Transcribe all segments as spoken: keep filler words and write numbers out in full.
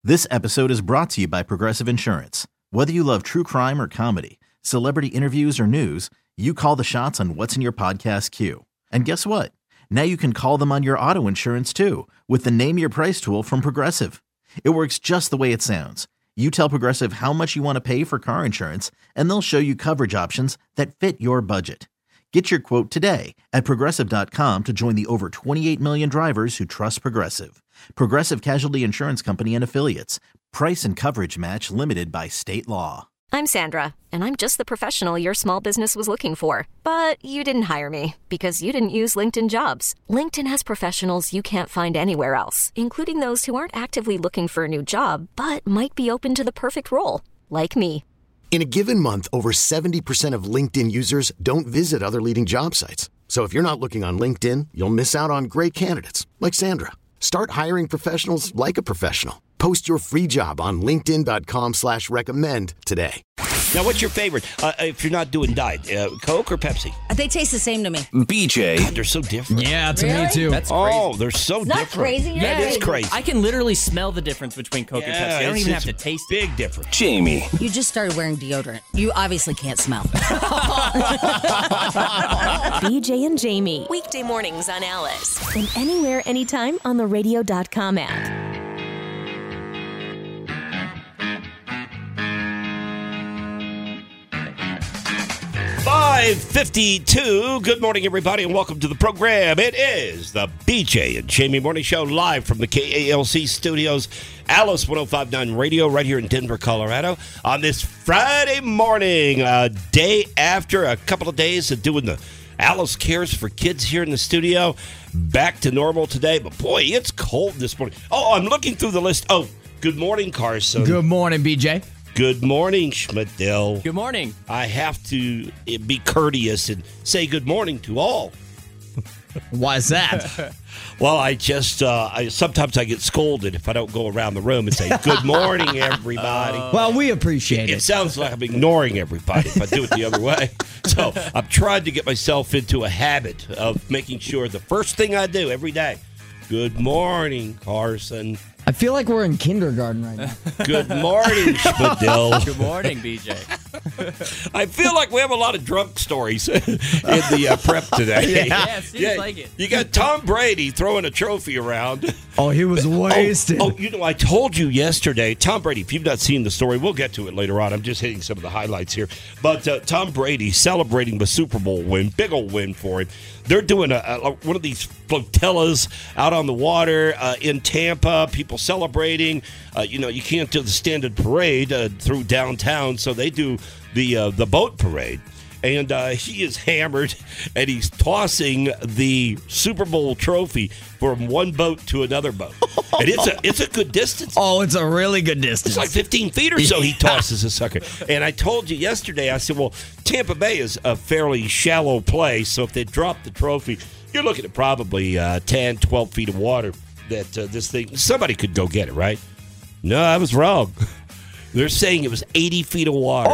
This episode is brought to you by Progressive Insurance. Whether you love true crime or comedy, celebrity interviews or news, you call the shots on what's in your podcast queue. And guess what? Now you can call them on your auto insurance too with the Name Your Price tool from Progressive. It works just the way it sounds. You tell Progressive how much you want to pay for car insurance, and they'll show you coverage options that fit your budget. Get your quote today at Progressive dot com to join the over twenty-eight million drivers who trust Progressive. Progressive Casualty Insurance Company and Affiliates. Price and coverage match limited by state law. I'm Sandra, and I'm just the professional your small business was looking for. But you didn't hire me because you didn't use LinkedIn Jobs. LinkedIn has professionals you can't find anywhere else, including those who aren't actively looking for a new job, but might be open to the perfect role, like me. In a given month, over seventy percent of LinkedIn users don't visit other leading job sites. So if you're not looking on LinkedIn, you'll miss out on great candidates like Sandra. Start hiring professionals like a professional. Post your free job on linkedin dot com slash recommend today. Now, what's your favorite? Uh, if you're not doing diet, uh, Coke or Pepsi? They taste the same to me. B J. God, they're so different. Yeah, to Really? me too. That's Oh, crazy. they're so It's not different. crazy, That yeah. is crazy. I can literally smell the difference between Coke and Pepsi. I don't it's- even have to it's taste it. Big difference. Jamie. You just started wearing deodorant. You obviously can't smell. B J and Jamie. Weekday mornings on Alice. And anywhere, anytime on the radio dot com app. five fifty-two. Good morning, everybody, and welcome to the program. It is the B J and Jamie Morning Show live from the K A L C studios, Alice one oh five point nine Radio, right here in Denver, Colorado, on this Friday morning, a day after a couple of days of doing the Alice Cares for Kids here in the studio. Back to normal today, but boy, it's cold this morning. Oh, I'm looking through the list. Oh, good morning, Carson. Good morning, B J. Good morning, Schmidl. Good morning. I have to be courteous and say good morning to all. Why is that? Well, I just, uh, I, sometimes I get scolded if I don't go around the room and say, good morning, everybody. Well, we appreciate It it. sounds like I'm ignoring everybody if I do it the other way. So I'm trying to get myself into a habit of making sure the first thing I do every day, good morning, Carson. I feel like we're in kindergarten right now. Good morning, Spadil. Good morning, B J. I feel like we have a lot of drunk stories in the uh, prep today. Yeah, it seems like it. You got Tom Brady throwing a trophy around. Oh, he was wasted. Oh, oh, you know, I told you yesterday, Tom Brady, if you've not seen the story, we'll get to it later on. I'm just hitting some of the highlights here. But uh, Tom Brady celebrating the Super Bowl win, big old win for him. They're doing a, a, one of these flotillas out on the water uh, in Tampa, people celebrating. Uh, you know, you can't do the standard parade uh, through downtown, so they do the uh, the boat parade. And uh, he is hammered, and he's tossing the Super Bowl trophy from one boat to another boat. And it's a it's a good distance. Oh, it's a really good distance. It's like fifteen feet or so he tosses a sucker. And I told you yesterday, I said, well, Tampa Bay is a fairly shallow place, so if they drop the trophy, you're looking at probably uh, ten, twelve feet of water that uh, this thing, somebody could go get it, right? No, I was wrong. They're saying it was eighty feet of water.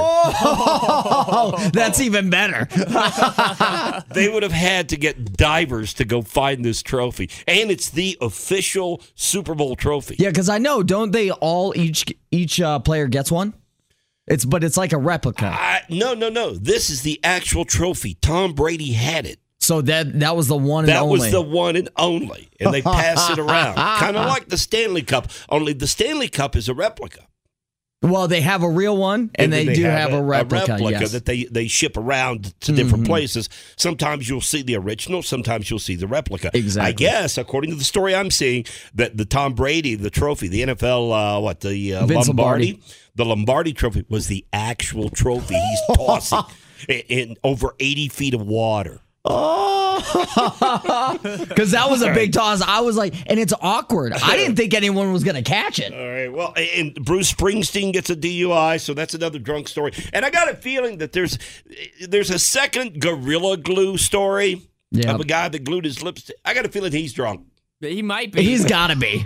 Oh, that's even better. They would have had to get divers to go find this trophy. And it's the official Super Bowl trophy. Yeah, because I know, don't they all, each each uh, player gets one? It's But it's like a replica. I, no, no, no. This is the actual trophy. Tom Brady had it. So that that was the one and That only. was the one and only. And they pass it around. Kind of like the Stanley Cup, only the Stanley Cup is a replica. Well, they have a real one, and, then they, do have, a replica, a replica yes. that they, they ship around to different Mhm. places. Sometimes you'll see the original, sometimes you'll see the replica. Exactly. I guess, according to the story I'm seeing, that the Tom Brady, the trophy, the N F L, uh, what, the uh, Vince Lombardi? Lombardi. The Lombardi trophy was the actual trophy he's tossing in, in over eighty feet of water. Oh, because that was a big toss. I was like, and it's awkward. I didn't think anyone was going to catch it. All right. Well, and Bruce Springsteen gets a D U I, so that's another drunk story. And I got a feeling that there's there's a second Gorilla Glue story Yeah. of a guy that glued his lips. To, I got a feeling he's drunk. He might be. He's got to be.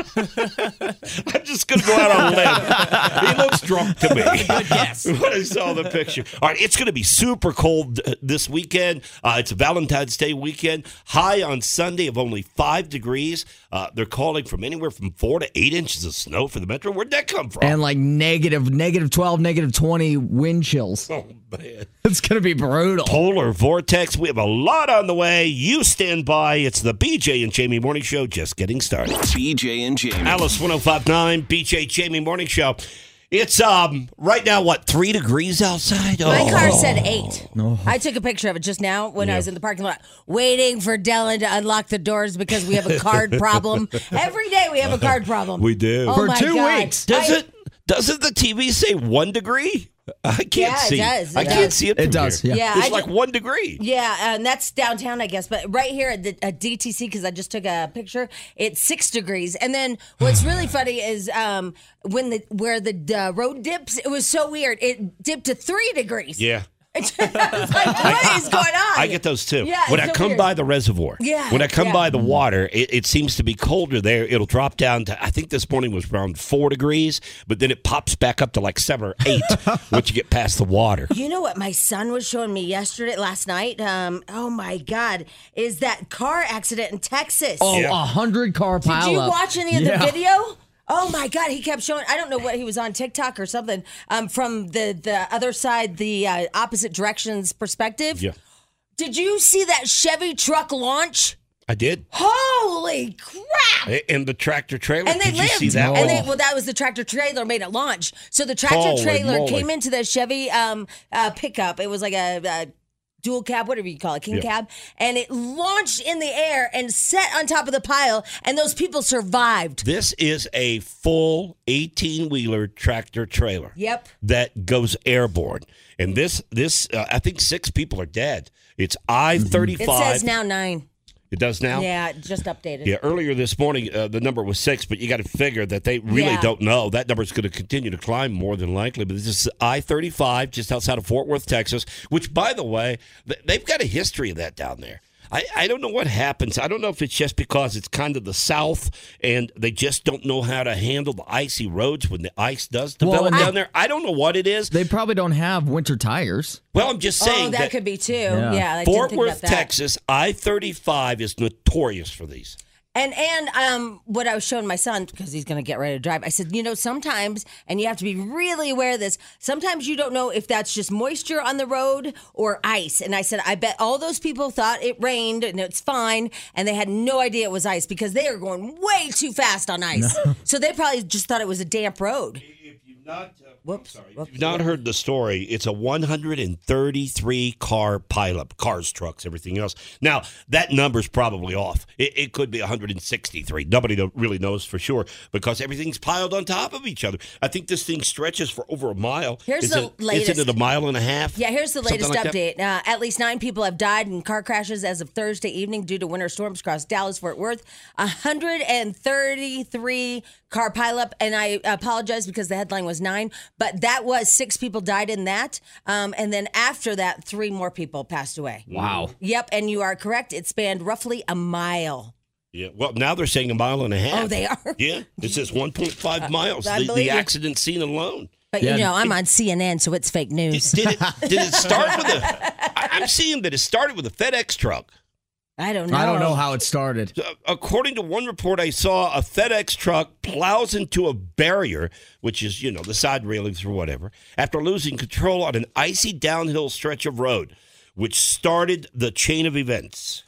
I'm just going to go out on a limb. He looks drunk to me. Good guess. When I saw the picture. All right, it's going to be super cold uh, this weekend. Uh, it's a Valentine's Day weekend. High on Sunday of only five degrees. Uh, they're calling from anywhere from four to eight inches of snow for the metro. Where'd that come from? And like negative, negative twelve, negative twenty wind chills. Oh, man. It's going to be brutal. Polar vortex. We have a lot on the way. You stand by. It's the B J and Jamie Morning Show just getting started. B J and Jamie. Alice one oh five point nine, B J Jamie Morning Show. It's um right now, what, three degrees outside? My Oh. car said eight. No. I took a picture of it just now when Yeah. I was in the parking lot waiting for Dylan to unlock the doors because we have a card problem. Every day we have a card problem. We do. Oh For my two God. weeks. Does I- it? Doesn't the T V say one degree? I can't Yeah, it see. does. It I can't does. see it. It from does, here. yeah. Yeah, It's I like ju- one degree. Yeah, and that's downtown, I guess. But right here at, the, at D T C, because I just took a picture, it's six degrees. And then what's really funny is um, when the where the uh, road dips, it was so weird. It dipped to three degrees. Yeah. I was like, what is going on? I get those too. Yeah, when it's I so come weird. by the reservoir, Yeah, when I come yeah. by the water, it, it seems to be colder there. It'll drop down to, I think this morning was around four degrees, but then it pops back up to like seven or eight once you get past the water. You know what my son was showing me yesterday, last night? Um, oh my God, is that car accident in Texas? Oh, a Yeah. hundred car Did pileup. you watch any of Yeah. the video? Oh my God, he kept showing. I don't know what he was on TikTok or something. Um, from the the other side, the uh, opposite directions perspective. Yeah. Did you see that Chevy truck launch? I did. Holy crap! A- And the tractor trailer. And they did lived. you see that and one? they, well, that was the tractor trailer made it launch. So the tractor Holy trailer moly. came into the Chevy um, uh, pickup. It was like a, a dual cab, whatever you call it, king Yeah. cab, and it launched in the air and set on top of the pile. And those people survived. This is a full eighteen-wheeler tractor trailer. Yep. That goes airborne. And this, this, uh, I think six people are dead. It's I thirty-five. It says now nine. It does now? Yeah, it just updated. Yeah, earlier this morning, uh, the number was six, but you got to figure that they really Yeah. don't know. That number is going to continue to climb more than likely. But this is I thirty-five, just outside of Fort Worth, Texas, which, by the way, th- they've got a history of that down there. I, I don't know what happens. I don't know if it's just because it's kind of the South and they just don't know how to handle the icy roads when the ice does develop Well, and down I- there. I don't know what it is. They probably don't have winter tires. Well, I'm just saying Oh, that, could be too. Yeah, I didn't Fort think Worth, about that. Texas, I thirty-five is notorious for these. And and um, what I was showing my son, because he's going to get ready to drive, I said, you know, sometimes, and you have to be really aware of this, sometimes you don't know if that's just moisture on the road or ice. And I said, I bet all those people thought it rained and it's fine, and they had no idea it was ice because they are going way too fast on ice. So they probably just thought it was a damp road. If you've not, uh, Whoops. sorry, Whoops. if you've not heard the story, it's a one hundred thirty-three car pileup, cars, trucks, everything else. Now, that number's probably off. It, it could be one hundred sixty-three. Nobody know- really knows for sure because everything's piled on top of each other. I think this thing stretches for over a mile. Here's Is the it, latest. Isn't it a mile and a half? Yeah, here's the Something latest like that? update. Uh, at least nine people have died in car crashes as of Thursday evening due to winter storms across Dallas, Fort Worth. one hundred thirty-three car pileup, and I apologize because the headline was nine, but that was six people died in that. Um, and then after that, three more people passed away. Wow. Yep, and you are correct. It spanned roughly a mile. Yeah. Well, now they're saying a mile and a half. Oh, they are? Yeah. It says one point five miles. I The, believe the you. accident scene alone. But Yeah. you know, I'm on C N N, so it's fake news. Did it, did it start with a? I- I'm seeing that it started with a FedEx truck. I don't know. I don't know how it started. Uh, According to one report I saw, a FedEx truck plows into a barrier, which is, you know, the side railings or whatever, after losing control on an icy downhill stretch of road, which started the chain of events.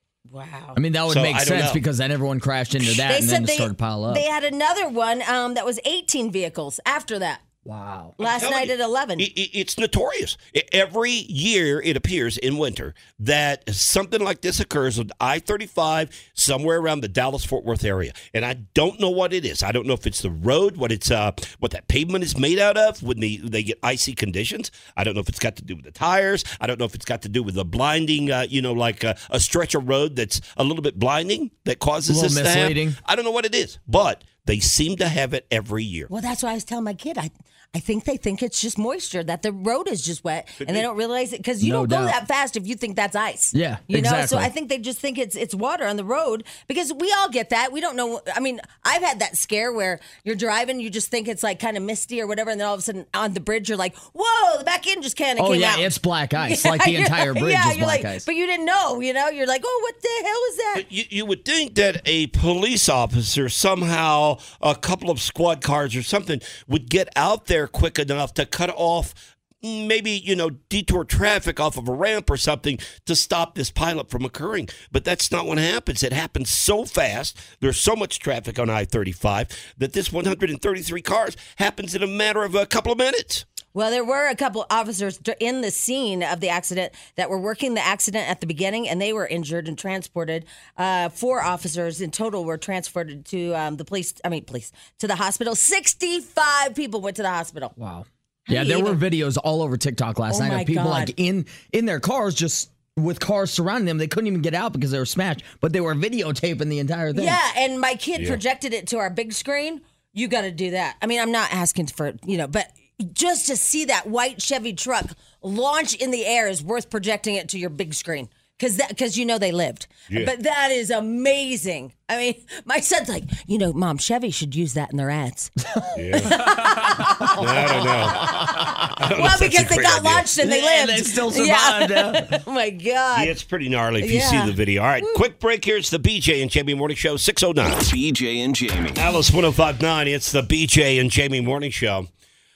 Wow. I mean, that would So, make I don't sense know. because then everyone crashed into that They and said then it they, started to pile up. they had another one um, that was eighteen vehicles after that. Wow. Last telling night you, at eleven. It, it- it's notorious. I- Every year it appears in winter that something like this occurs on I thirty-five somewhere around the Dallas-Fort Worth area. And I don't know what it is. I don't know if it's the road, what it's uh, what that pavement is made out of when they, they get icy conditions. I don't know if it's got to do with the tires. I don't know if it's got to do with the blinding, uh, you know, like uh, a stretch of road that's a little bit blinding that causes A little this to happen. misleading. I don't know what it is, but They seem to have it every year. Well, that's why I was telling my kid. I I think they think it's just moisture, that the road is just wet, Could and be. they don't realize it because you No don't go doubt. that fast if you think that's ice. Yeah, you know. So exactly. I think they just think it's it's water on the road because we all get that. We don't know. I mean, I've had that scare where you're driving, you just think it's like kind of misty or whatever, and then all of a sudden on the bridge you're like, "Whoa!" The back end just kind of Oh came yeah, out. it's black ice. Yeah, Like the you're entire like- bridge yeah, is you're black like, ice. But you didn't know. You know, you're like, "Oh, what the hell is that?" You, you would think that a police officer somehow, a couple of squad cars or something, would get out there quick enough to cut off maybe, you know, detour traffic off of a ramp or something to stop this pileup from occurring. But that's not what happens. It happens so fast. There's so much traffic on I thirty-five that this one hundred thirty-three cars happens in a matter of a couple of minutes. Well, there were a couple officers in the scene of the accident that were working the accident at the beginning, and they were injured and transported. Uh, four officers in total were transported to um, the police. I mean, police to the hospital. Sixty-five people went to the hospital. Wow. How Yeah, do you there were even- videos all over TikTok last Oh night my of people God. like in in their cars just with cars surrounding them. They couldn't even get out because they were smashed, but they were videotaping the entire thing. Yeah, and my kid Yeah. projected it to our big screen. You got to do that. I mean, I'm not asking for, you know, but just to see that white Chevy truck launch in the air is worth projecting it to your big screen. Because because you know they lived. Yeah. But that is amazing. I mean, my son's like, you know, Mom, Chevy should use that in their ads. Yeah. I don't know. I don't know Well, if that's a because they great got idea. launched and they Yeah, lived. they still Yeah. survived, yeah. Oh, my God. Yeah, it's pretty gnarly if you Yeah. see the video. All right, quick break here. It's the B J and Jamie Morning Show, six oh nine. B J and Jamie. Alice one oh five point nine. It's the B J and Jamie Morning Show.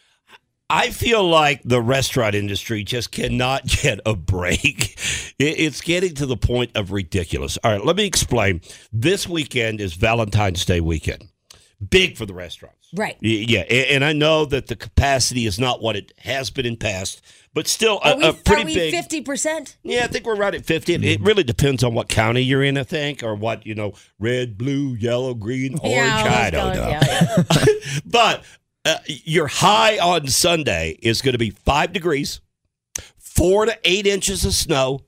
I feel like the restaurant industry just cannot get a break. It- It's getting to the point of ridiculous. All right, let me explain. This weekend is Valentine's Day weekend. Big for the restaurants. Right. Y- Yeah, a- and I know that the capacity is not what it has been in past, but still a, Are we, a pretty are we big. fifty percent? Yeah, I think we're right at fifty. It- It really depends on what county you're in, I think, or what, you know, red, blue, yellow, green, orange. I don't know. Yeah, yeah. But uh, your high on Sunday is going to be five degrees, four to eight inches of snow,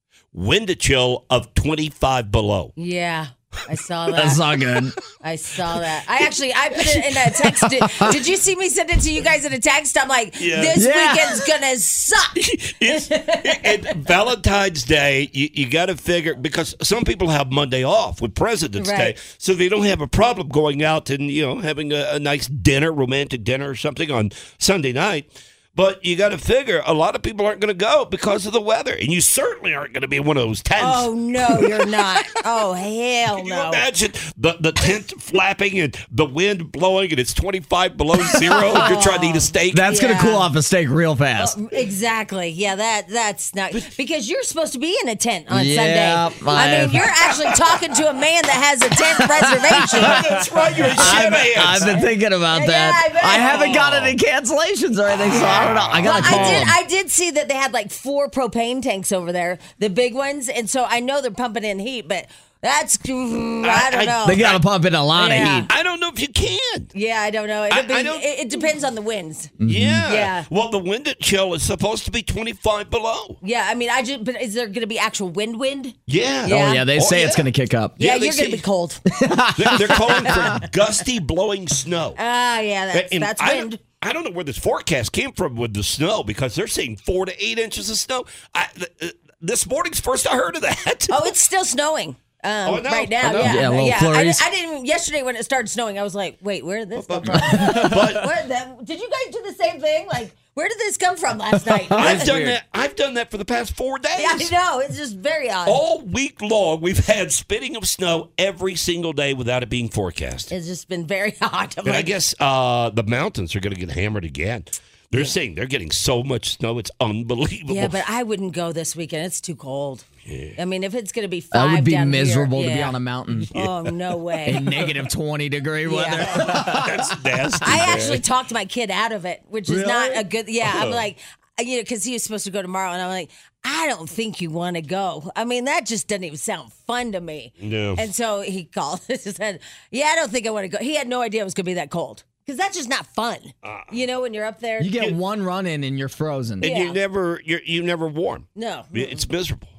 wind chill of twenty-five below. Yeah, I saw that. That's not good. I saw that. I actually, I put it in a text. Did, did you see me send it to you guys in a text? I'm like, Yeah. this Yeah. weekend's gonna suck. It's, and Valentine's Day, you, you got to figure, because some people have Monday off with President's Right. Day, so they don't have a problem going out and, you know, having a, a nice dinner, romantic dinner or something on Sunday night. But you got to figure a lot of people aren't going to go because of the weather, and you certainly aren't going to be in one of those tents. Oh no, you're not. Oh hell Can you no. imagine the, the tent flapping and the wind blowing and it's twenty-five below zero and you're trying to eat a steak? That's Yeah. gonna cool off a steak real fast. Exactly. Yeah, that that's not because you're supposed to be in a tent on Yeah, Sunday. I I- mean, you're actually talking to a man that has a tent reservation. That's right, you're a I've, shit I've been thinking about Yeah, that. I bet. I haven't got any cancellations or anything, so I don't know. I gotta Well, call I did. them. I did see that they had like four propane tanks over there, the big ones, and so I know they're pumping in heat. But that's I don't I- know. They gotta pump in a lot Yeah. of heat. I don't know if you can. yeah, I don't know. I- It'll be, I don't- it, it depends on the winds. Yeah. Yeah. Well, the wind chill is supposed to be twenty-five below. Yeah, I mean, I just. But is there going to be actual wind? Wind? Yeah. Yeah. Oh yeah, they Oh, say it's yeah. gonna kick up. Yeah, Yeah, they you're going to say- be cold. They're, they're calling for gusty blowing snow. Ah, yeah, that's And that's I wind. don't, I don't know where this forecast came from with the snow because they're saying four to eight inches of snow. I, th- uh, this morning's first I heard of that. Oh, it's still snowing. Um, Oh, I know. right now, I know. yeah, Yeah, little yeah. I, flurries. I didn't even yesterday when it started snowing. I was like, "Wait, where did this come from?" But Where the, did you guys do the same thing? Like, where did this come from last night? I've done weird. that. I've done that for the past four days. Yeah, I know. It's just very odd. All week long, we've had spitting of snow every single day without it being forecast. It's just been very odd. I'm And I like, guess uh, the mountains are going to get hammered again. They're saying they're getting so much snow, it's unbelievable. yeah, but I wouldn't go this weekend. It's too cold. I mean, if it's going to be That five, would be down here, miserable to be yeah. on a mountain Oh no way. in negative twenty degree weather. That's nasty. I man. actually talked my kid out of it, which is not Really? a good. Yeah, I'm Uh-huh. like, you know, because he was supposed to go tomorrow, and I'm like, I don't think you want to go. I mean, that just doesn't even sound fun to me. No. And so he called and said, "Yeah, I don't think I want to go." He had no idea it was going to be that cold because that's just not fun. You know, when you're up there. You get one run in and you're frozen. And Yeah. you never, you're you never warm. no. It's miserable.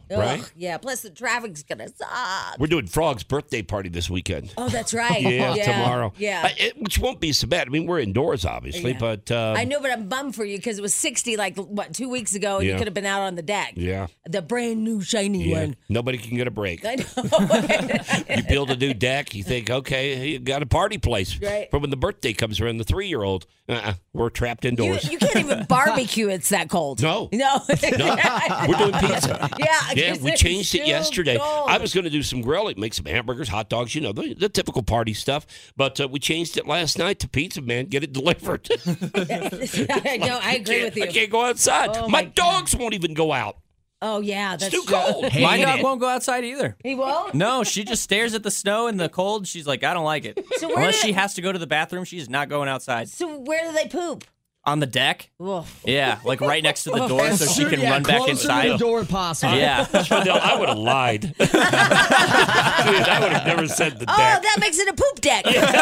Ugh, right? Yeah. Plus the traffic's gonna suck. We're doing Frog's birthday party this weekend. Oh, that's right. Yeah, yeah, tomorrow. Yeah. Uh, it- which won't be so bad. I mean, we're indoors, obviously, Yeah. but uh, I know, but I'm bummed for you because it was sixty, like, what, two weeks ago, and Yeah. you could have been out on the deck. Yeah. The brand new shiny yeah, one. nobody can get a break. I know. You build a new deck, you think, okay, you got a party place. Right. But when the birthday comes around, the three-year-old, uh-uh, we're trapped you, indoors. you can't even barbecue. It's that cold. No. No. No, we're doing pizza. Yeah. Yeah, 'cause we it's changed it too yesterday. cold. I was going to do some grilling, make some hamburgers, hot dogs, you know, the, the typical party stuff. But uh, we changed it last night to pizza, man. Get it delivered. I know. I agree with you. I can't go outside. Oh, my my dogs won't even go out. Oh, yeah. It's That's too true. cold. My Hate dog it. won't go outside either. He won't? No, she just stares at the snow and the cold. She's like, I don't like it. So where Unless did- she has to go to the bathroom, she's not going outside. So where do they poop? On the deck? Oof. Yeah, like right next to the door so she can Yeah, run back closer inside. to the door possible. Yeah. Fidel, I would have lied. Dude, I would have never said the Oh, deck. that makes it a poop deck.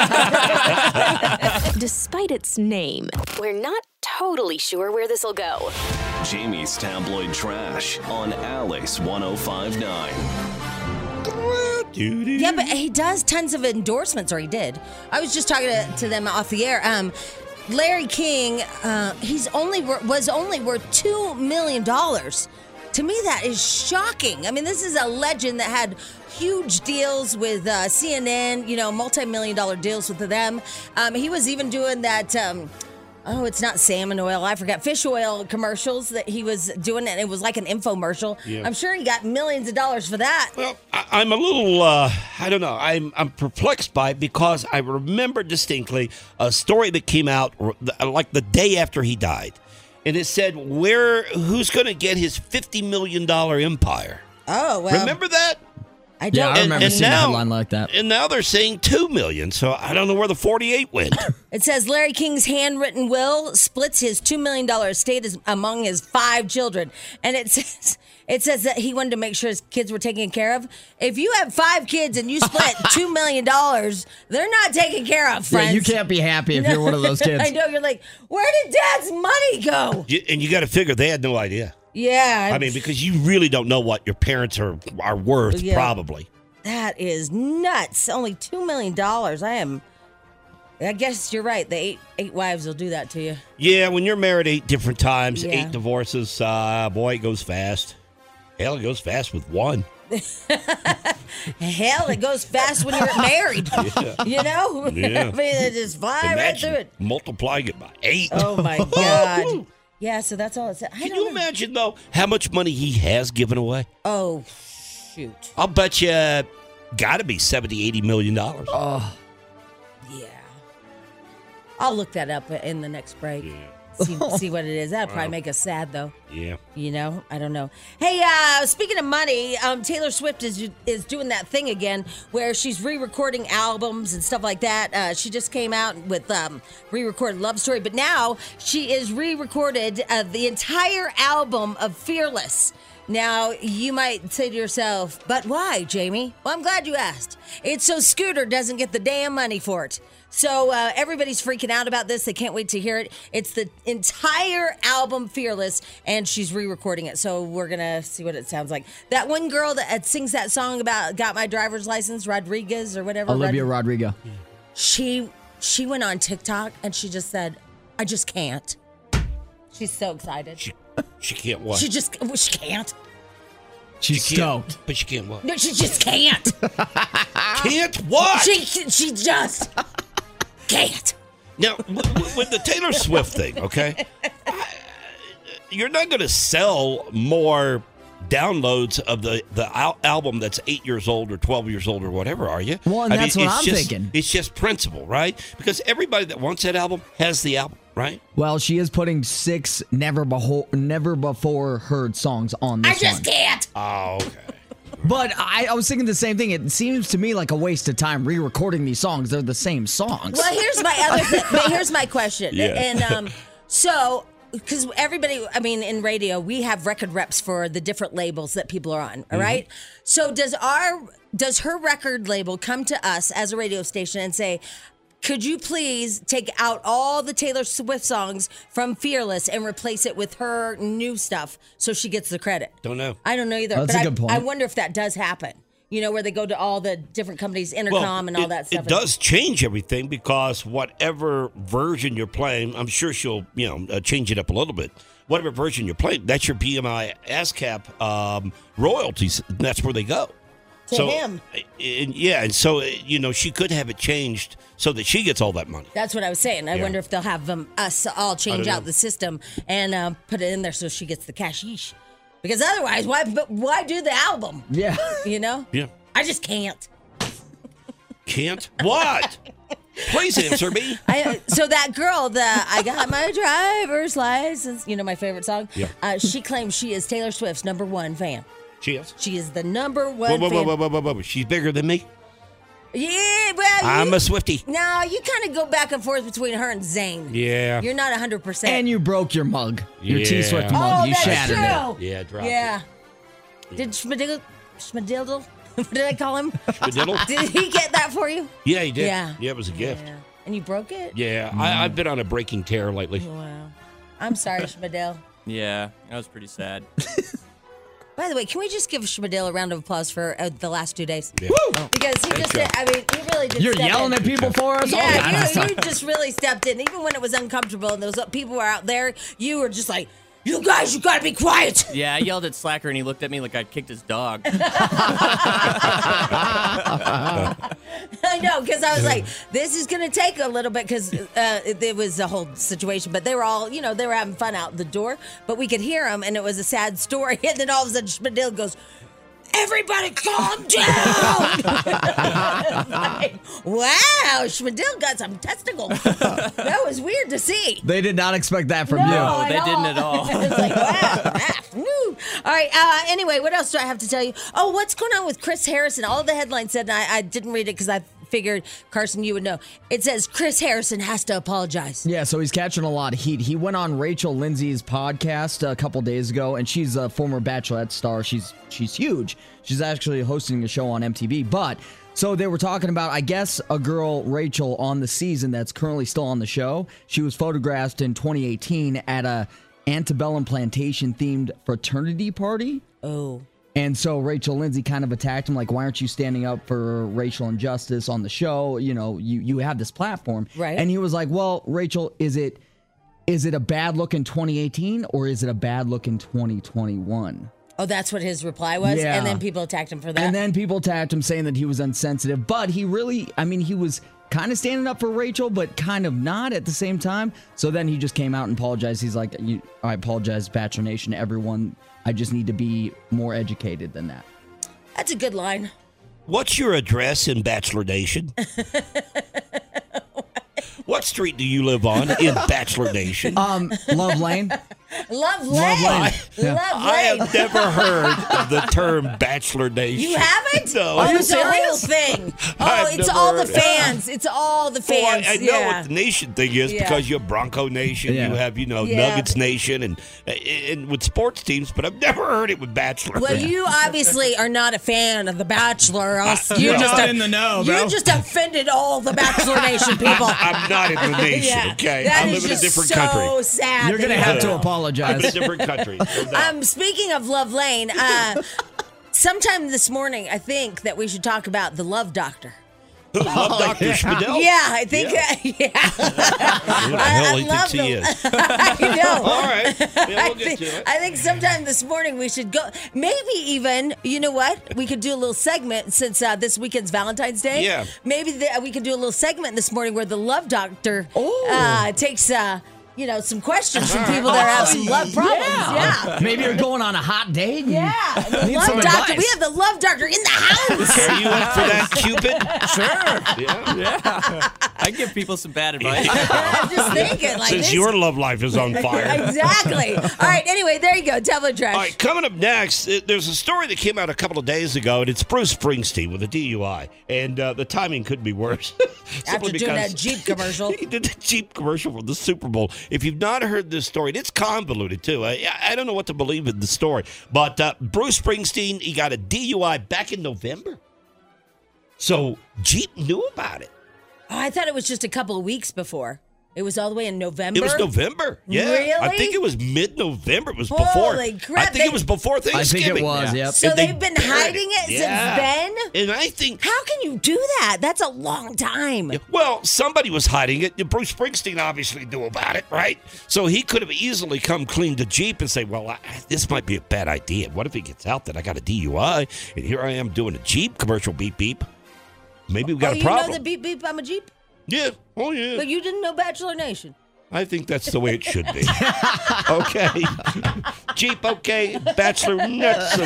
Despite its name, We're not totally sure where this will go. Jamie's Tabloid Trash on Alice one oh five point nine. Yeah, but he does tons of endorsements, or he did. I was just talking to, to them off the air. Um, Larry King, uh, he's only wor- was only worth two million dollars. To me, that is shocking. I mean, this is a legend that had huge deals with uh, C N N, you know, multi-million dollar deals with them. Um, he was even doing that. Um, Oh, it's not salmon oil. I forgot. Fish oil commercials that he was doing, and it was like an infomercial. Yeah. I'm sure he got millions of dollars for that. Well, I, I'm a little, uh, I don't know, I'm, I'm perplexed by it because I remember distinctly a story that came out r- like the day after he died. And it said, where, who's going to get his fifty million dollars empire? Oh, well. Remember that? I Yeah, don't. I remember seeing a headline like that. And now they're saying two million dollars, so I don't know where the forty-eight went. It says Larry King's handwritten will splits his two million dollars estate as- among his five children. And it says it says that he wanted to make sure his kids were taken care of. If you have five kids and you split two million dollars, they're not taken care of, friends. Yeah, you can't be happy if you're one of those kids. I know. You're like, where did dad's money go? You- and you got to figure they had no idea. Yeah. I mean, because you really don't know what your parents are, are worth, Yeah. probably. That is nuts. Only two million dollars. I am. I guess you're right. The eight eight wives will do that to you. Yeah, when you're married eight different times, Yeah. eight divorces, uh, boy, it goes fast. Hell, it goes fast with one. Hell, it goes fast when you're married. You know? Yeah. I mean, they just fly right Imagine through it. multiplying it by eight. Oh, my God. Yeah, so that's all it said. I Can don't you know. imagine, though, how much money he has given away? Oh, shoot. I'll bet you got to be seventy, eighty million dollars. Oh, Yeah. I'll look that up in the next break. See, see what it is. That'd probably make us sad, though. Yeah. You know, I don't know. Hey, uh, speaking of money, um, Taylor Swift is is doing that thing again where she's re-recording albums and stuff like that. Uh, she just came out with um, re-recorded Love Story, but now she is re-recorded uh, the entire album of Fearless. Now, you might say to yourself, but why, Jamie? Well, I'm glad you asked. It's so Scooter doesn't get the damn money for it. So uh, everybody's freaking out about this. They can't wait to hear it. It's the entire album Fearless, and she's re-recording it. So we're going to see what it sounds like. That one girl that uh, sings that song about got my driver's license, Rodriguez or whatever. Olivia Rod- Rodrigo. She, she went on TikTok, and she just said, I just can't. She's so excited. She, she can't what? She just she can't. She's She can't- stoked. But she can't what? No, she just can't. Can't what? She she just can't. Now, w- w- with the Taylor Swift thing, okay, I- you're not going to sell more downloads of the the al- album that's eight years old or twelve years old or whatever, are you? Well, and I mean, that's what it's I'm just- thinking. It's just principle, right? Because everybody that wants that album has the album, right? Well, she is putting six never before never before heard songs on this I just one. can't. Oh, okay. But I, I was thinking the same thing. It seems to me like a waste of time re-recording these songs. They're the same songs. Well, here's my other thing. But here's my question. Yeah. And um, so, because everybody, I mean, in radio, we have record reps for the different labels that people are on. All right. So does our does her record label come to us as a radio station and say, could you please take out all the Taylor Swift songs from Fearless and replace it with her new stuff so she gets the credit? Don't know. I don't know either. That's but a I, good point. I wonder if that does happen. You know, where they go to all the different companies, Intercom Well, and all it, that stuff. It does change everything because whatever version you're playing, I'm sure she'll, you know, uh, change it up a little bit. Whatever version you're playing, that's your B M I ASCAP um, royalties. And that's where they go. To so, him. And, yeah, and so, uh, you know, she could have it changed so that she gets all that money. That's what I was saying. I Yeah. wonder if they'll have them, us all change don't out know. the system and uh, put it in there so she gets the cashish. Because otherwise, why why do the album? Yeah. You know? Yeah. I just can't. Can't? What? Please answer me. I, so that girl, the I got my driver's license, you know, my favorite song. Yeah. Uh, she claims she is Taylor Swift's number one fan. She is. She is the number one Whoa, whoa, fan. whoa, whoa, whoa, whoa, whoa. She's bigger than me. Yeah, well, I'm you, a Swiftie. No, you kind of go back and forth between her and Zayn. Yeah. You're not one hundred percent. And you broke your mug. Your Yeah. T Swift mug. Oh, you that's shattered true. it. Yeah, drop Yeah. it. Did Schmadiddle, Schmadiddle, what did I call him? Schmadiddle? Did he get that for you? Yeah, he did. Yeah. Yeah, it was a gift. Yeah. And you broke it? Yeah, I, I've been on a breaking tear lately. Wow. I'm sorry, Schmadiddle. Yeah, that was pretty sad. By the way, can we just give Schmadiddle a round of applause for uh, the last two days? Yeah. Because he just did, I mean, he really did You're step yelling in. at people for us? Oh, Yeah, that's- you, you just really stepped in. Even when it was uncomfortable and those people were out there, you were just like, you guys, you gotta be quiet. Yeah, I yelled at Slacker and he looked at me like I'd kicked his dog. I know, because I was like, this is going to take a little bit because uh, it, it was a whole situation. But they were all, you know, they were having fun out the door. But we could hear them, and it was a sad story. And then all of a sudden, Schmadiddle goes, everybody calm down. Like, wow, Schmadiddle got some testicles. That was weird to see. They did not expect that from No, you. at they didn't at all. It's like, wow. ah, woo. All right. Uh, anyway, what else do I have to tell you? Oh, what's going on with Chris Harrison? All the headlines said, and I, I didn't read it because I figured, Carson, you would know. It says Chris Harrison has to apologize. Yeah, so he's catching a lot of heat. He went on Rachel Lindsay's podcast a couple days ago, and she's a former Bachelorette star. She's she's huge. She's actually hosting a show on M T V. But so they were talking about, I guess, a girl, Rachel, on the season that's currently still on the show. She was photographed in twenty eighteen at a antebellum plantation themed fraternity party. Oh. And so Rachel Lindsay kind of attacked him, like, why aren't you standing up for racial injustice on the show? You know, you, you have this platform. Right. And he was like, well, Rachel, is it is it a bad look in twenty eighteen or is it a bad look in twenty twenty-one? Oh, that's what his reply was? Yeah. And then people attacked him for that? And then people attacked him saying that he was insensitive. But he really, I mean, he was kind of standing up for Rachel, but kind of not at the same time. So then he just came out and apologized. He's like, you, I apologize, Bachelor Nation, everyone. I just need to be more educated than that. That's a good line. What's your address in Bachelor Nation? What street do you live on in Bachelor Nation? Um, Love Lane. Love Lane. Lane. Love Yeah. I Lane. have never heard of the term Bachelor Nation. You haven't? No. Oh, Are you it's a real serious? thing. Oh, I've it's never all the heard it. fans. It's all the Well, fans. I, I know yeah. what the nation thing is Yeah. because you have Bronco Nation, Yeah. you have, you know, Yeah. Nuggets Nation, and and with sports teams, but I've never heard it with Bachelor. Well, you obviously are not a fan of The Bachelor. Or else you You're just not in the know, You bro. just offended all the Bachelor Nation people. I'm not in the nation, Yeah. okay? That I is live in a just different so country. sad. You're that going to you have don't to know. I'm in a apologize. different country. No doubt. Um, speaking of Love Lane, uh, sometime this morning, I think that we should talk about the Love Doctor. Who, Love Doctor Schmidl? Yeah, I think. Yeah. Uh, Who the I- hell I he love thinks he the- is? I know. All right. Yeah, we'll I get think, to it. I think sometime this morning we should go. Maybe even, you know what? We could do a little segment since uh, this weekend's Valentine's Day. Yeah. Maybe the, we could do a little segment this morning where the Love Doctor Oh. uh, takes, uh, you know, some questions from people that have some love problems. Yeah. Maybe you're going on a hot date. and Yeah. And the need Love some Doctor. advice. We have the Love Doctor in the house. Are you up for that, Cupid? Sure. Yeah. Yeah. I give people some bad advice. I'm just thinking like Since this. your love life is on fire. Exactly. All right. Anyway, there you go. Devil Trash. All right, coming up next, uh, there's a story that came out a couple of days ago, and it's Bruce Springsteen with a D U I, and uh, the timing couldn't be worse. After Simply doing because that Jeep commercial. he did the Jeep commercial for the Super Bowl. If you've not heard this story, it's convoluted too. I, I don't know what to believe in the story, but uh, Bruce Springsteen, he got a D U I back in November, so Jeep knew about it. Oh, I thought it was just a couple of weeks before. It was all the way in November. It was November. Yeah. Really? I think it was mid-November. It was Holy before. crap, I think they- it was before Thanksgiving. I think it was, Yeah. yep. So And they they've been buried hiding it since Yeah. then? And I think... How can you do that? That's a long time. Well, somebody was hiding it. Bruce Springsteen obviously knew about it, right? So he could have easily come clean to Jeep and say, well, I, this might be a bad idea. What if he gets out that I got a D U I and here I am doing a Jeep commercial beep beep? Maybe we got oh, a problem. you know the beep beep, I'm a Jeep? Yeah. Oh, yeah. But you didn't know Bachelor Nation. I think that's the way it should be. Okay. Jeep, okay. Bachelor, next.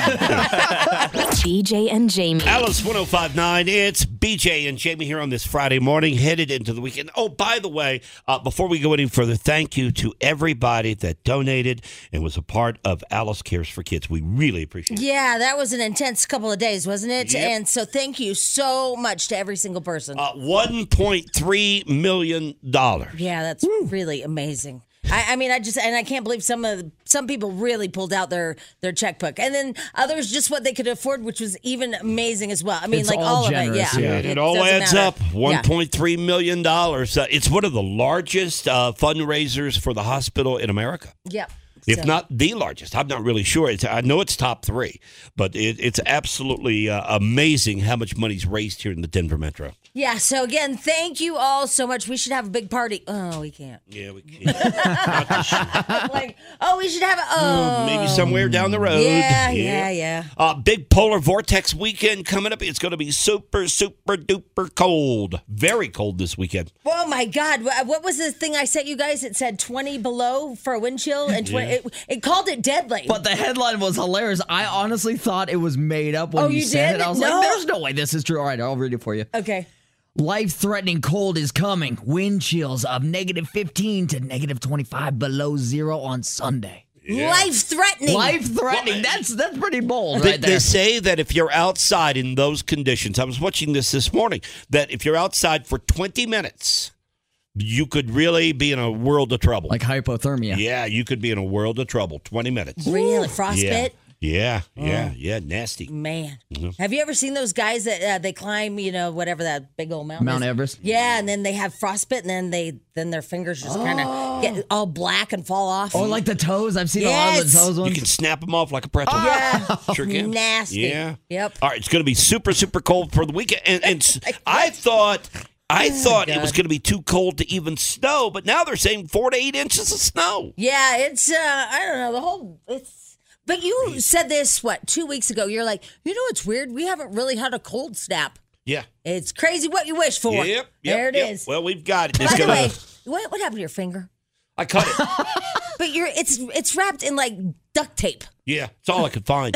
B J and Jamie. Alice one oh five nine. It's B J and Jamie here on this Friday morning, headed into the weekend. Oh, by the way, uh, before we go any further, thank you to everybody that donated and was a part of Alice Cares for Kids. We really appreciate it. Yeah, that was an intense couple of days, wasn't it? Yep. And so thank you so much to every single person. Uh, one point three million dollars. Yeah, that's really amazing. I, I mean, I just and I can't believe some of some people really pulled out their their checkbook, and then others just what they could afford, which was even amazing as well. I mean, It's like all all, generous, of it, yeah. yeah. It, It all doesn't adds matter. up. one point three million dollars. Uh, it's one of the largest uh, fundraisers for the hospital in America. Yeah. Yep. If So- not the largest. I'm not really sure. It's, I know it's top three, but it, it's absolutely uh, amazing how much money's raised here in the Denver Metro. Yeah. So again, thank you all so much. We should have a big party. Oh, we can't. Yeah, we can. Not this year. Like, oh, we should have a. Oh, Maybe somewhere down the road. Yeah, yeah, yeah. Uh, big polar vortex weekend coming up. It's going to be super, super duper cold. Very cold this weekend. Oh my God! Wha- What was the thing I sent you guys? It said twenty below for a wind chill, and twenty. Yeah. It, it called it deadly. But the headline was hilarious. I honestly thought it was made up when Oh, you, you said did? it. I was No. like, there's no way this is true. All right, I'll read it for you. Okay. Life-threatening cold is coming. Wind chills of negative fifteen to negative twenty-five below zero on Sunday. Life threatening. Life-threatening. Well, That's that's pretty bold They, right they there. say that if you're outside in those conditions, I was watching this this morning, that if you're outside for twenty minutes, you could really be in a world of trouble. Like hypothermia. Yeah, you could be in a world of trouble. twenty minutes. Really, frostbite. Yeah, yeah, yeah, nasty. Man, Mm-hmm. have you ever seen those guys that uh, they climb, you know, whatever that big old mountain Mount is? Everest? Yeah, and then they have frostbite, and then they then their fingers just kind of get all black and fall off. Oh, like the toes. I've seen a lot of Yes. the toes You ones. can snap them off like a pretzel. Yeah. Sure can. Nasty. Yeah. Yep. All right, it's going to be super, super cold for the weekend. And, and s- I thought... I thought it was going to be too cold to even snow, but now they're saying four to eight inches of snow. Yeah, it's uh, I don't know the whole it's. But you said this what two weeks ago? You're like, you know, what's weird. We haven't really had a cold snap. Yeah. It's crazy what you wish for. Yep. yep there it yep. is. Well, we've got it. By It's the gonna, way, what what happened to your finger? I cut it. But you're it's it's wrapped in like duct tape. Yeah, it's all I could find.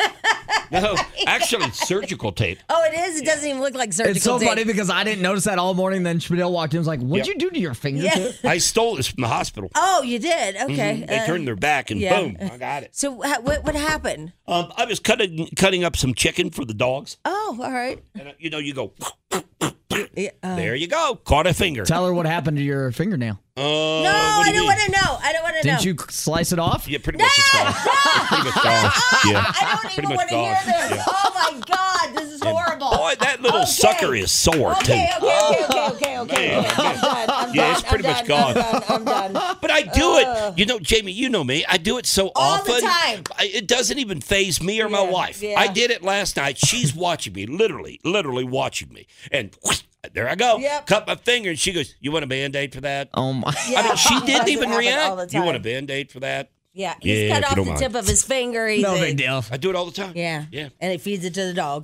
No, actually, it's surgical tape. Oh, it is. It doesn't even look like surgical It's so tape. funny because I didn't notice that all morning. Then Spadil walked in and was like, what'd Yep. you do to your fingertip? Yeah. I stole this from the hospital. Oh, you did. Okay. They Uh, turned their back and yeah. boom, I got it. So ha- what what happened? Um, I was cutting cutting up some chicken for the dogs, Oh, all right. and uh, you know, you go. Yeah, uh, There you go. Caught a finger. Tell her what happened to your fingernail. Uh, no, what do I you don't mean? want to know. I don't want to know. Didn't you slice it off? Yeah, pretty much it's gone. It's pretty much gone. Yeah. I don't Pretty even much want to gone. hear this. Yeah. Oh my God, this is horrible. Boy, that little Okay. sucker is sore too. Okay, okay, okay, okay, okay, okay. Man, okay. I'm done. I'm Yeah, done. it's pretty I'm much done. gone. I'm done. I'm done. But I do it. You know, Jamie, you know me. I do it so All the often. time. I, it doesn't even faze me or my Yeah, wife. yeah. I did it last night. She's watching me, literally, literally watching me. And whoosh, there I go. Yep. Cut my finger. And she goes, "You want a Band-Aid for that?" Oh my. I mean, she It didn't does even happen react. all the You want a time. Band-Aid for that? Yeah, he's Yeah, cut if you off don't the mind. tip of his finger. He's No a- big deal. I do it all the time. Yeah. Yeah. And he feeds it to the dog.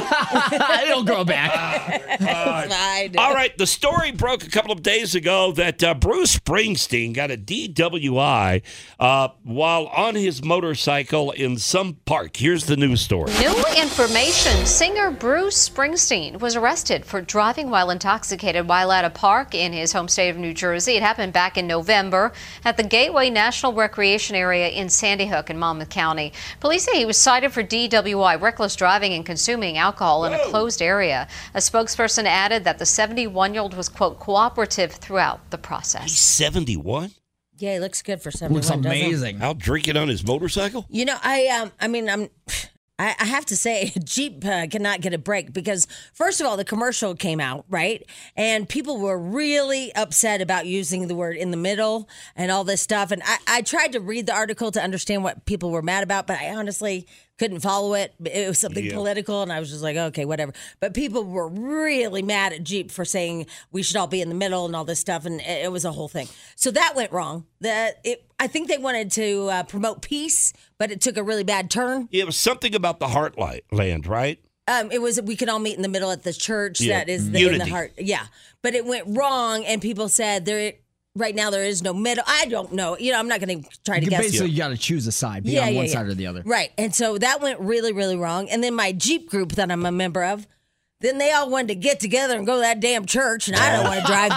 It'll grow back. Fine. All right, the story broke a couple of days ago that uh, Bruce Springsteen got a D W I uh, while on his motorcycle in some park. Here's the news story. New information. Singer Bruce Springsteen was arrested for driving while intoxicated while at a park in his home state of New Jersey. It happened back in November at the Gateway National Recreation Area in Sandy Hook in Monmouth County. Police say he was cited for D W I, reckless driving and consuming alcohol in a closed area. A spokesperson added that the seventy-one-year-old was, quote, cooperative throughout the He's process. seventy-one? Yeah, he looks good for seventy-one. Looks doesn't he? amazing. Out drinking on his motorcycle? You know, I um, I mean, I'm, I, I have to say, Jeep uh, cannot get a break because, first of all, the commercial came out, right? And people were really upset about using the word in the middle and all this stuff. And I, I tried to read the article to understand what people were mad about, but I honestly couldn't follow it. It was something Yeah. political, and I was just like, okay, whatever. But people were really mad at Jeep for saying we should all be in the middle and all this stuff, and it, it was a whole thing. So that went wrong. That it, I think they wanted to uh, promote peace, but it took a really bad turn. It was something about the Heartland, right? Um, it was we could all meet in the middle at the church Yeah. that is the, in the Unity. heart. Yeah, but it went wrong, and people said there. Right now, there is no middle. I don't know. You know, I'm not going to try to You guess. basically, you got to choose a side, be on one side or the other. Right. And so that went really, really wrong. And then my Jeep group that I'm a member of, then they all wanted to get together and go to that damn church, and I don't want to drive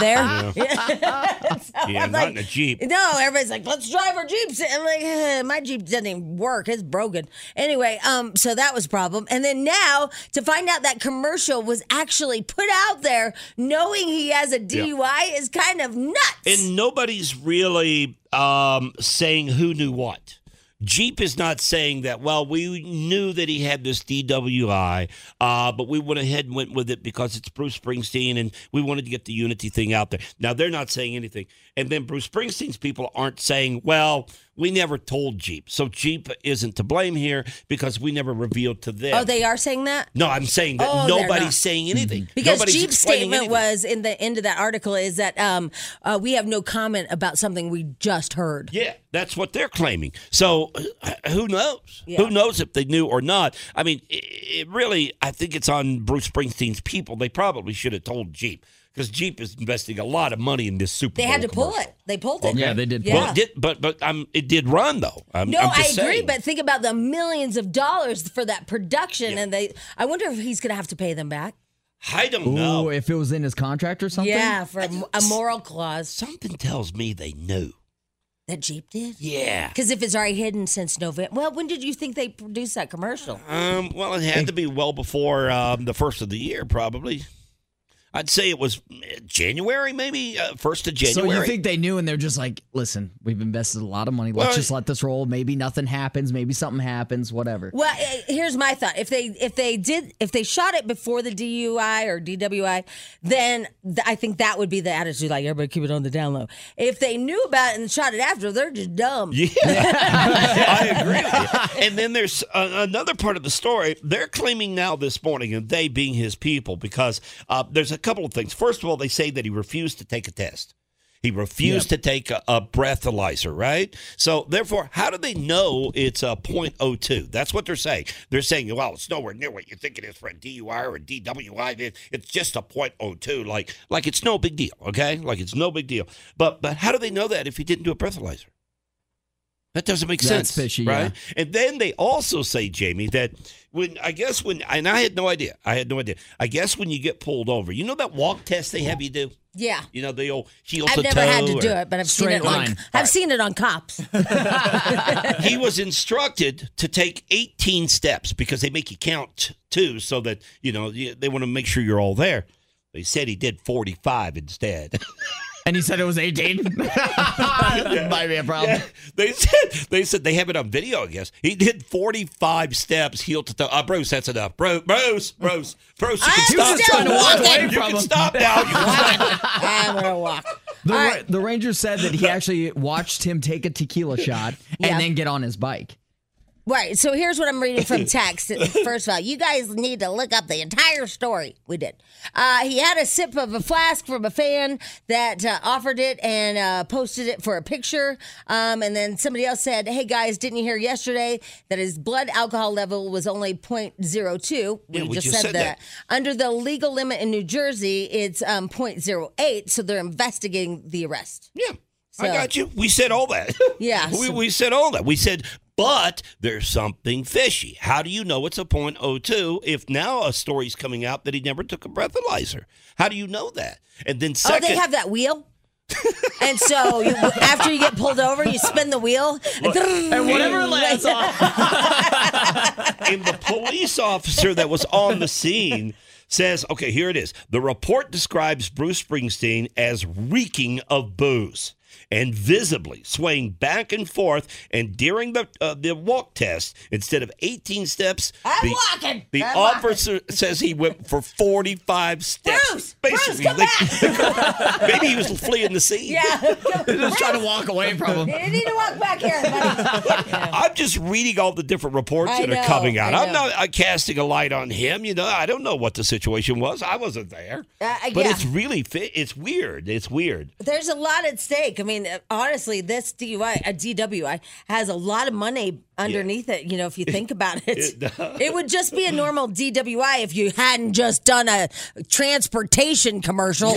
there. So Yeah, I'm not like, in a Jeep. No, everybody's like, let's drive our Jeeps. And I'm like, eh, my Jeep doesn't even work. It's broken. Anyway, um, so that was a problem. And then now to find out that commercial was actually put out there knowing he has a D U I is kind of nuts. And nobody's really um, saying who knew what. Jeep is not saying that, well, we knew that he had this D W I, uh, but we went ahead and went with it because it's Bruce Springsteen and we wanted to get the unity thing out there. Now, they're not saying anything. And then Bruce Springsteen's people aren't saying, well, we never told Jeep. So Jeep isn't to blame here because we never revealed to them. Oh, they are saying that? No, I'm saying that Oh, they're not. nobody's saying anything. Because Nobody's Jeep's explaining statement anything. was in the end of that article is that um, uh, we have no comment about something we just heard. Yeah, that's what they're claiming. So uh, who knows? Yeah. Who knows if they knew or not? I mean, it, it really, I think it's on Bruce Springsteen's people. They probably should have told Jeep because Jeep is investing a lot of money in this Super They Bowl had to pull commercial. it. They pulled it. Yeah, they did. Yeah. Well, it did, but but um, it did run though. I'm, No, I'm I just agree, saying. but think about the millions of dollars for that production, Yeah. and they. I wonder if he's going to have to pay them back. I don't Ooh, know. if it was in his contract or something? Yeah, for a, a moral clause Something tells me they knew. that Jeep did. Yeah. Because if it's already hidden since November, well, when did you think they produced that commercial? Um. Well, it had to be well before um, the first of the year, probably. I'd say it was January, maybe uh, first of January. So you think they knew and they're just like, listen, we've invested a lot of money. Let's Well, just let this roll. Maybe nothing happens. Maybe something happens. Whatever. Well, eh, here's my thought: if they if they did if they shot it before the D U I or D W I, then th- I think that would be the attitude. Like everybody keep it on the down low. If they knew about it and shot it after, they're just dumb. Yeah, I agree with you. And then there's uh, another part of the story. They're claiming now this morning, and they being his people, because uh, there's a couple of things. First of all, they say that he refused to take a test. He refused to take a, a breathalyzer, right? So, therefore, how do they know it's a point oh two? That's what they're saying. They're saying, well, it's nowhere near what you think it is for a D U I or a D W I. It- It's just a point oh two, like like it's no big deal, okay? Like it's no big deal. But but how do they know that if he didn't do a breathalyzer? That doesn't make That's sense, fishy, right? yeah. And then they also say, Jamie, that when I guess when and I had no idea, I had no idea. I guess when you get pulled over, you know that walk test they have you do. Yeah. You know the old heel I've to never toe. had to do or- it, but I've seen Straight it on line. I've seen it on cops. He was instructed to take eighteen steps because they make you count too, so that you know you- they want to make sure you're all there. They said he did forty-five instead. And he said it was eighteen. Might be a problem. Yeah, they said they said they have it on video. I guess he did forty-five steps, heel to toe. Uh, Bruce, that's enough. Bruce, Bruce, Bruce, Bruce. You I'm can stop. still trying to walk walking. away You from can him. stop now. You can stop. I'm gonna walk. The, All Ra- right. the Ranger said that he actually watched him take a tequila shot Yeah. and then get on his bike. Right. So here's what I'm reading from text. First of all, you guys need to look up the entire story. We did. Uh, he had a sip of a flask from a fan that uh, offered it and uh, posted it for a picture. Um, and then somebody else said, hey, guys, didn't you hear yesterday that his blood alcohol level was only point oh two? We Yeah, we just just said, said that. that. Under the legal limit in New Jersey, it's um, point oh eight. So they're investigating the arrest. Yeah, I So- got you. We said all that. Yeah, we so- we said all that. We said, but there's something fishy. How do you know it's a point oh two if now a story's coming out that he never took a breathalyzer? How do you know that? And then second, Oh, they have that wheel? And so you, after you get pulled over, you spin the wheel. And whatever it lands on. and the police officer that was on the scene says, okay, here it is. The report describes Bruce Springsteen as reeking of booze. and visibly swaying back and forth. And during the uh, the walk test, instead of eighteen steps, I'm the, walking. the I'm officer walking. says he went for forty-five steps. Bruce, Bruce, come They- back. maybe he was fleeing the scene. Yeah. Just trying to walk away from him. You need to walk back here, buddy. I'm just reading all the different reports I that know, are coming out. I I'm know. not uh, casting a light on him. You know, I don't know what the situation was. I wasn't there. Uh, but yeah. it's really, fi- it's weird. It's weird. There's a lot at stake. I mean, honestly, this D U I, a D W I, has a lot of money underneath it. You know, if you think about it, It does. it would just be a normal D W I if you hadn't just done a transportation commercial.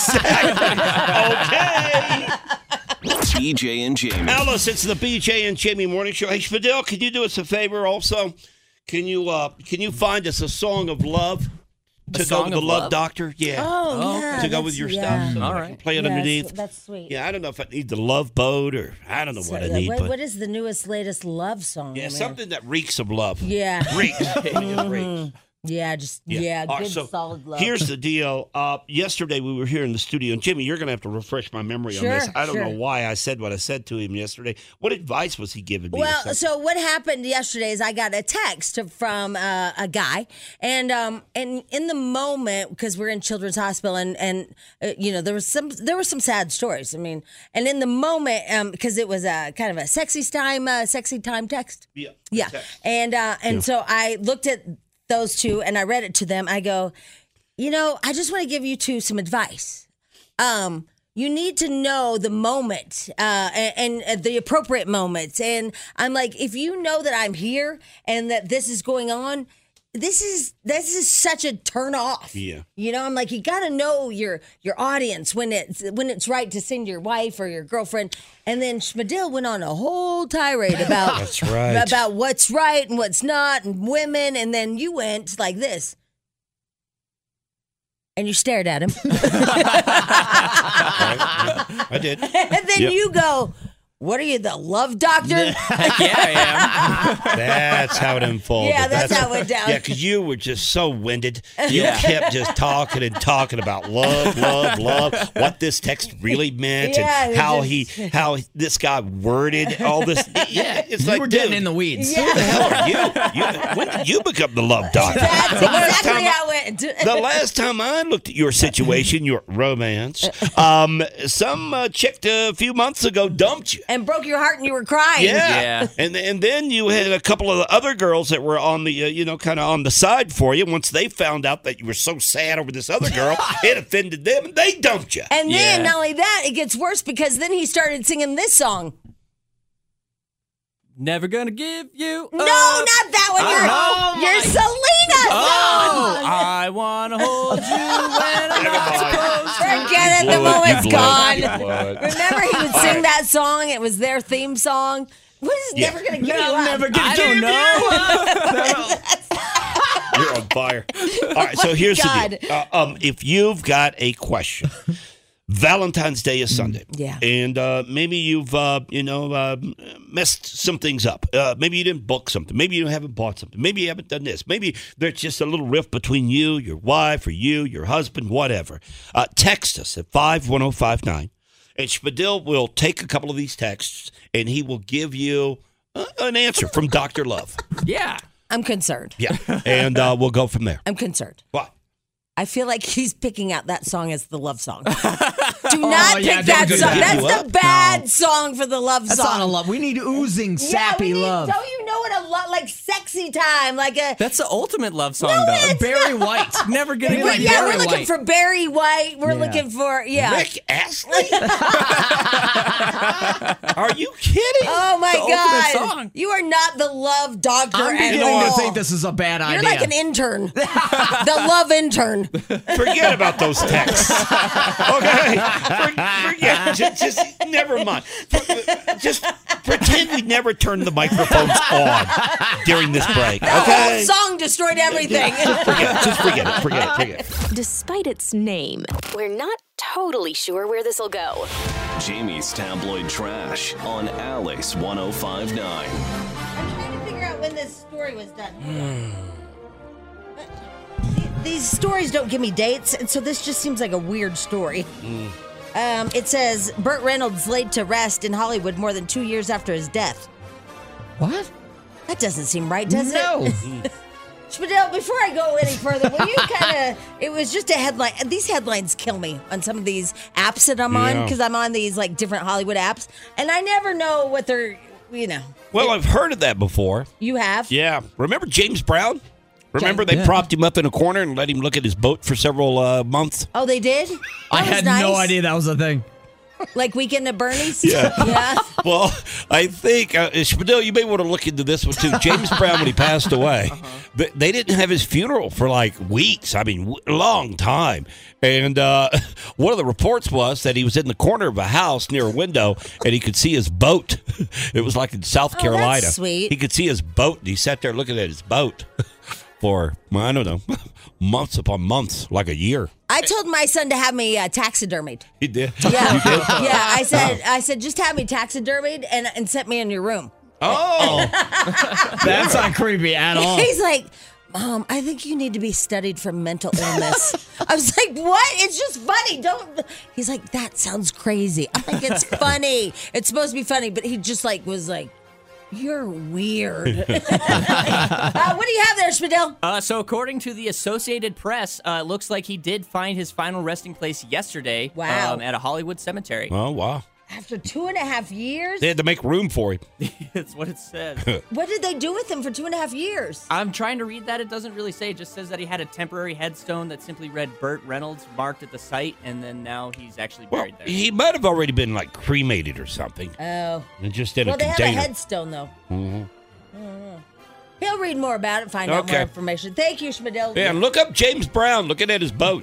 Okay. B J and Jamie. Alice, it's the B J and Jamie Morning Show. Hey, Fidel, can you do us a favor also? Can you uh, can you find us a song of love to go song with the of love, love? doctor? Yeah. Oh, yeah. to go that's- with your yeah. stuff. So All I right. can play it Yes, underneath. that's sweet. Yeah, I don't know if I need the love boat or I don't know what I So, need. what, but what is the newest, latest love song? yeah, I mean, something that reeks of love. Yeah. Reeks. It reeks. Yeah, just yeah, All right, good so solid love. Here's the deal. Uh, yesterday we were here in the studio, and Jimmy, you're going to have to refresh my memory Sure, on this. I don't sure. know why I said what I said to him yesterday. What advice was he giving me? or Well, something? so what happened yesterday is I got a text from uh, a guy, and um, and in the moment, because we're in Children's Hospital, and and uh, you know there was some there were some sad stories. I mean, and in the moment, um, because it was a kind of a sexy time, uh, sexy time text. yeah, Yeah, text. and uh, and so I looked at those two and I read it to them. I go, you know, I just want to give you two some advice. Um, you need to know the moment uh, and, and the appropriate moments. And I'm like, if you know that I'm here and that this is going on, this is this is such a turn off. Yeah. You know, I'm like, you got to know your your audience when it's when it's right to send your wife or your girlfriend. And then Schmidl went on a whole tirade about That's right. about what's right and what's not and women. And then you went like this. And you stared at him. I did. And then Yep. you go, what are you, the love doctor? Yeah, I That's how it unfolded. Yeah, that's how it went down. Yeah, because you were just so winded. You Yeah. kept just talking and talking about love, love, love. What this text really meant, Yeah, and it how just- he, how this guy worded all this. Yeah, it's You like, were getting dude, in the weeds. Who the hell are you? you? When did you become the love doctor? That's The last exactly time I- how it went. The last time I looked at your situation, your romance, um, some uh, chick a few months ago dumped you. And broke your heart and you were crying. Yeah. Yeah. And and then you had a couple of the other girls that were on the, uh, you know, kind of on the side for you. Once they found out that you were so sad over this other girl, it offended them and they dumped you. And then, Yeah. not only that, it gets worse because then he started singing this song. Never gonna give you. No, up. not that one. You're, Oh, you're my- Selena. Oh, I wanna hold you when I'm not supposed to. Forget it. The blew it. moment's You blew it. gone. You blew it. Remember, he would sing that song. It was their theme song. What is Yeah. never gonna give you up? Never gonna I give don't you know. You're on fire. All right, so here's God. the deal. Uh, um, if you've got a question, Valentine's Day is Sunday. Yeah. And uh, maybe you've, uh, you know, uh, messed some things up. Uh, maybe you didn't book something. Maybe you haven't bought something. Maybe you haven't done this. Maybe there's just a little rift between you, your wife, or you, your husband, whatever. Uh, text us at five one oh five nine. And Schmidl will take a couple of these texts, and he will give you uh, an answer from Doctor Love. Yeah. I'm concerned. Yeah. And uh, we'll go from there. I'm concerned. What? I feel like he's picking out that song as the love song. Do not Oh, yeah, pick that don't do song. that. That's You the up? bad No. song for the love That's song. not a love. We need oozing, sappy yeah, we need, love. Don't you know what a love like sexy time like a That's the ultimate love song, No, though. it's Barry White. Never gonna Maybe give like you yeah, Barry we're looking White. for Barry White. We're Yeah. looking for yeah. Rick Astley? Are you kidding? Oh my The ultimate God! song. You are not the love doctor I'm at beginning all. to think this is a bad You're idea. like an intern, the love intern. Forget about those texts. Okay? For- forget. Just, just never mind. For- Just pretend we never turned the microphones on during this break. The Okay? whole song destroyed everything. Forget it. Just forget it. Forget it. Forget it. Despite its name, we're not totally sure where this will go. Jamie's tabloid trash on Alice ten fifty-nine. I'm trying to figure out when this story was done. Hold on. But the- These stories don't give me dates, and so this just seems like a weird story. Um, it says Burt Reynolds laid to rest in Hollywood more than two years after his death. What? That doesn't seem right, does no. it? Spadell, before I go any further, will you kind of, it was just a headline. These headlines kill me on some of these apps that I'm on Yeah. because I'm on these like different Hollywood apps and I never know what they're, you know. Well, I've heard of that before. You have? Yeah. Remember James Brown? Remember James- they Yeah. propped him up in a corner and let him look at his boat for several uh, months? Oh, they did? I That was had nice. no idea that was a thing. Like Weekend at Bernie's? Yeah. Yeah. Well, I think, uh, Spadil, you may want to look into this one too. James Brown, when he passed away, th- they didn't have his funeral for like weeks. I mean, w- long time. And uh, one of the reports was that he was in the corner of a house near a window and he could see his boat. It was like in South Oh, that's Carolina. sweet. He could see his boat and he sat there looking at his boat for, well, I don't know, months upon months, like a year. I told my son to have me uh, taxidermied. He did. Yeah. You did? Yeah. I said, I said, just have me taxidermied and, and set me in your room. Oh. That's not creepy at all. He's like, Mom, I think you need to be studied for mental illness. I was like, what? It's just funny. Don't. He's like, that sounds crazy. I'm like, it's funny. It's supposed to be funny, but he just like was like, you're weird. uh, what do you have there, Spadil? Uh, so according to the Associated Press, uh, it looks like he did find his final resting place yesterday. Wow. Um, at a Hollywood cemetery. Oh, wow. After two and a half years? They had to make room for him. That's what it says. What did they do with him for two and a half years? I'm trying to read that. It doesn't really say. It just says that he had a temporary headstone that simply read Burt Reynolds marked at the site, and then now he's actually Well, buried there. he might have already been like cremated or something. Oh. And just in Well, a they have container. a headstone, though. hmm I don't know. He'll read more about it, find out Okay. more information. Thank you, Spadil. Yeah, and look up James Brown looking at his boat.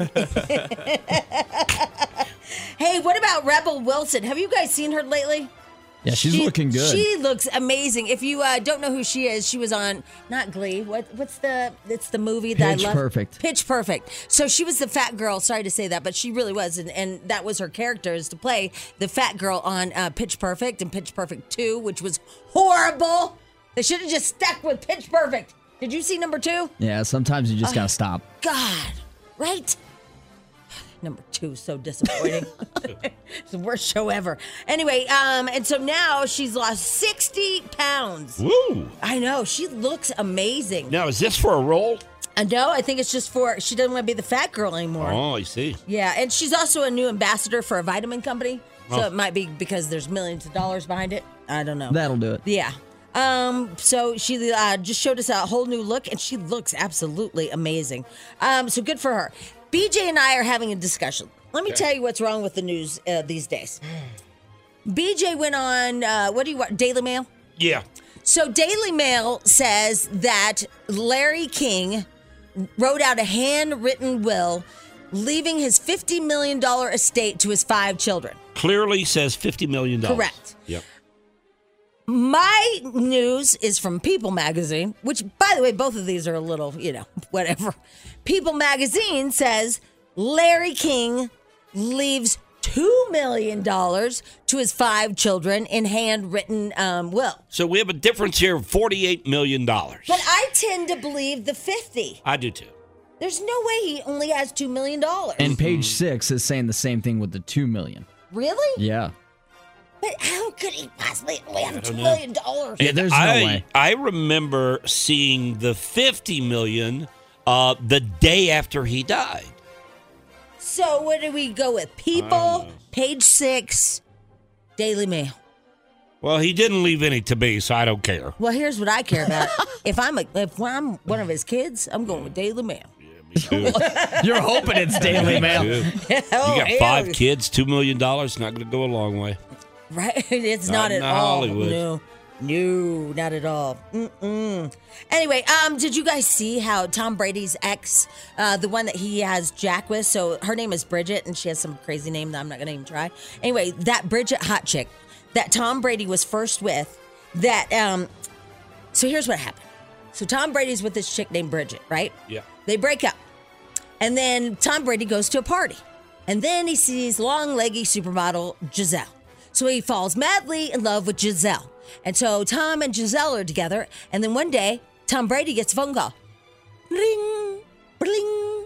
Hey, what about Rebel Wilson? Have you guys seen her lately? Yeah, she's She- looking good. She looks amazing. If you uh, don't know who she is, she was on not Glee. What what's the it's the movie that Pitch I love. Perfect. Pitch Perfect. So she was the fat girl. Sorry to say that, but she really was, and, and that was her character, is to play the fat girl on uh, Pitch Perfect and Pitch Perfect two, which was horrible. They should have just stuck with Pitch Perfect. Did you see number two? Yeah, sometimes you just gotta stop. God, right? Number two, so disappointing. It's the worst show ever. Anyway, um, and so now she's lost sixty pounds. Woo! I know. She looks amazing. Now, is this for a role? I know. I think it's just for, she doesn't want to be the fat girl anymore. Oh, I see. Yeah, and she's also a new ambassador for a vitamin company. So Oh. it might be because there's millions of dollars behind it. I don't know. That'll do it. Yeah. Um, so she uh, just showed us a whole new look, and she looks absolutely amazing. Um, so good for her. B J and I are having a discussion. Let me tell you what's wrong with the news uh, these days. B J went on, uh, what do you want, Daily Mail? Yeah. So Daily Mail says that Larry King wrote out a handwritten will leaving his fifty million dollars estate to his five children. Clearly says fifty million dollars. Correct. Yep. My news is from People Magazine, which, by the way, both of these are a little, you know, whatever. People Magazine says Larry King leaves two million dollars to his five children in handwritten um, will. So we have a difference here of forty-eight million dollars. But I tend to believe the fifty. I do too. There's no way he only has two million dollars. And page six is saying the same thing with the two million. Really? Yeah. But how could he possibly only have two don't know. million dollars? Yeah, there's no I, way. I remember seeing the fifty million uh, the day after he died. So what do we go with? People, page six, Daily Mail. Well, he didn't leave any to me, so I don't care. Well, here's what I care about. if I'm a, if I'm one of his kids, I'm going with Daily Mail. You're hoping it's Daily Mail. You Oh, got hell. five kids, two million dollars, not going to go a long way. Right? It's Not not, in at all. Hollywood. No, no, not at all. Mm-mm. Anyway, um, did you guys see how Tom Brady's ex, uh, the one that he has Jack with, so her name is Bridget, and she has some crazy name that I'm not going to even try. Anyway, that Bridget hot chick that Tom Brady was first with, that, um, so here's what happened. So Tom Brady's with this chick named Bridget, right? Yeah. They break up. And then Tom Brady goes to a party. And then he sees long, leggy supermodel Giselle. So he falls madly in love with Giselle. And so Tom and Giselle are together. And then one day, Tom Brady gets a phone call. Bling, bling.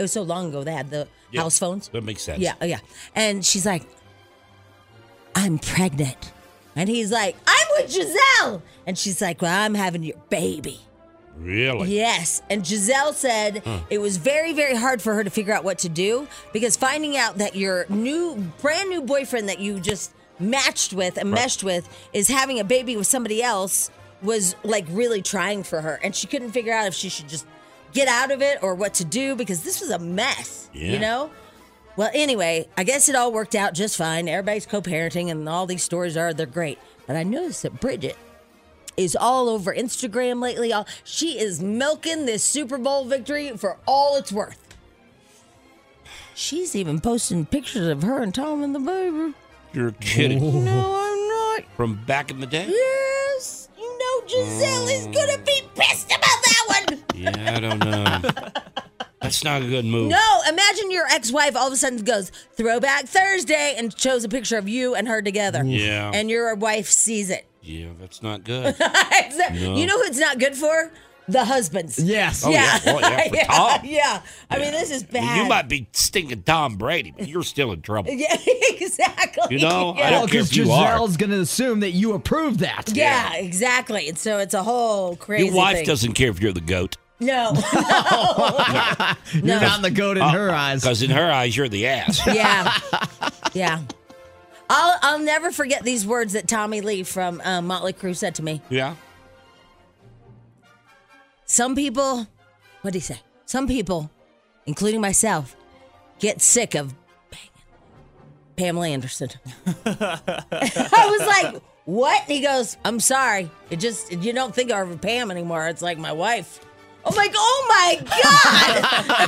It was so long ago they had the Yeah, house phones. that makes sense. Yeah, oh, yeah. And she's like, I'm pregnant. And he's like, I'm with Giselle. And she's like, well, I'm having your baby. Really? Yes. And Giselle said Huh. it was very, very hard for her to figure out what to do because finding out that your new, brand new boyfriend that you just matched with and Right. meshed with is having a baby with somebody else was like really trying for her. And she couldn't figure out if she should just get out of it or what to do because this was a mess, Yeah. you know? Well, anyway, I guess it all worked out just fine. Everybody's co-parenting and all these stories are, they're great. But I noticed that Bridget is all over Instagram lately. All she is milking this Super Bowl victory for all it's worth. She's even posting pictures of her and Tom and the baby. You're kidding. No, I'm not. From back in the day? Yes, you know Giselle is gonna be pissed about that one. Yeah, I don't know. That's not a good move. No, imagine your ex-wife all of a sudden goes Throwback Thursday and shows a picture of you and her together. Yeah. and your wife sees it. Yeah, that's not good. No. You know who it's not good for? The husbands. Yes. Oh, yeah. Oh, yeah, for yeah, Tom. yeah. I mean, this is I mean, bad. you might be stinking Tom Brady, but you're still in trouble. Yeah, exactly. You know, I yeah. don't care Because if you are. Giselle's going to assume that you approve that. Yeah, exactly. And so it's a whole crazy Your wife thing. doesn't care if you're the goat. No. You're No. not the goat in her eyes. Because in her eyes, you're the ass. yeah. Yeah. I'll I'll never forget these words that Tommy Lee from um, Motley Crue said to me. Yeah? Some people, what did he say? Some people, including myself, get sick of banging Pamela Anderson. I was like, what? And he goes, I'm sorry. It just, you don't think of her Pam anymore. It's like my wife. I'm like, oh my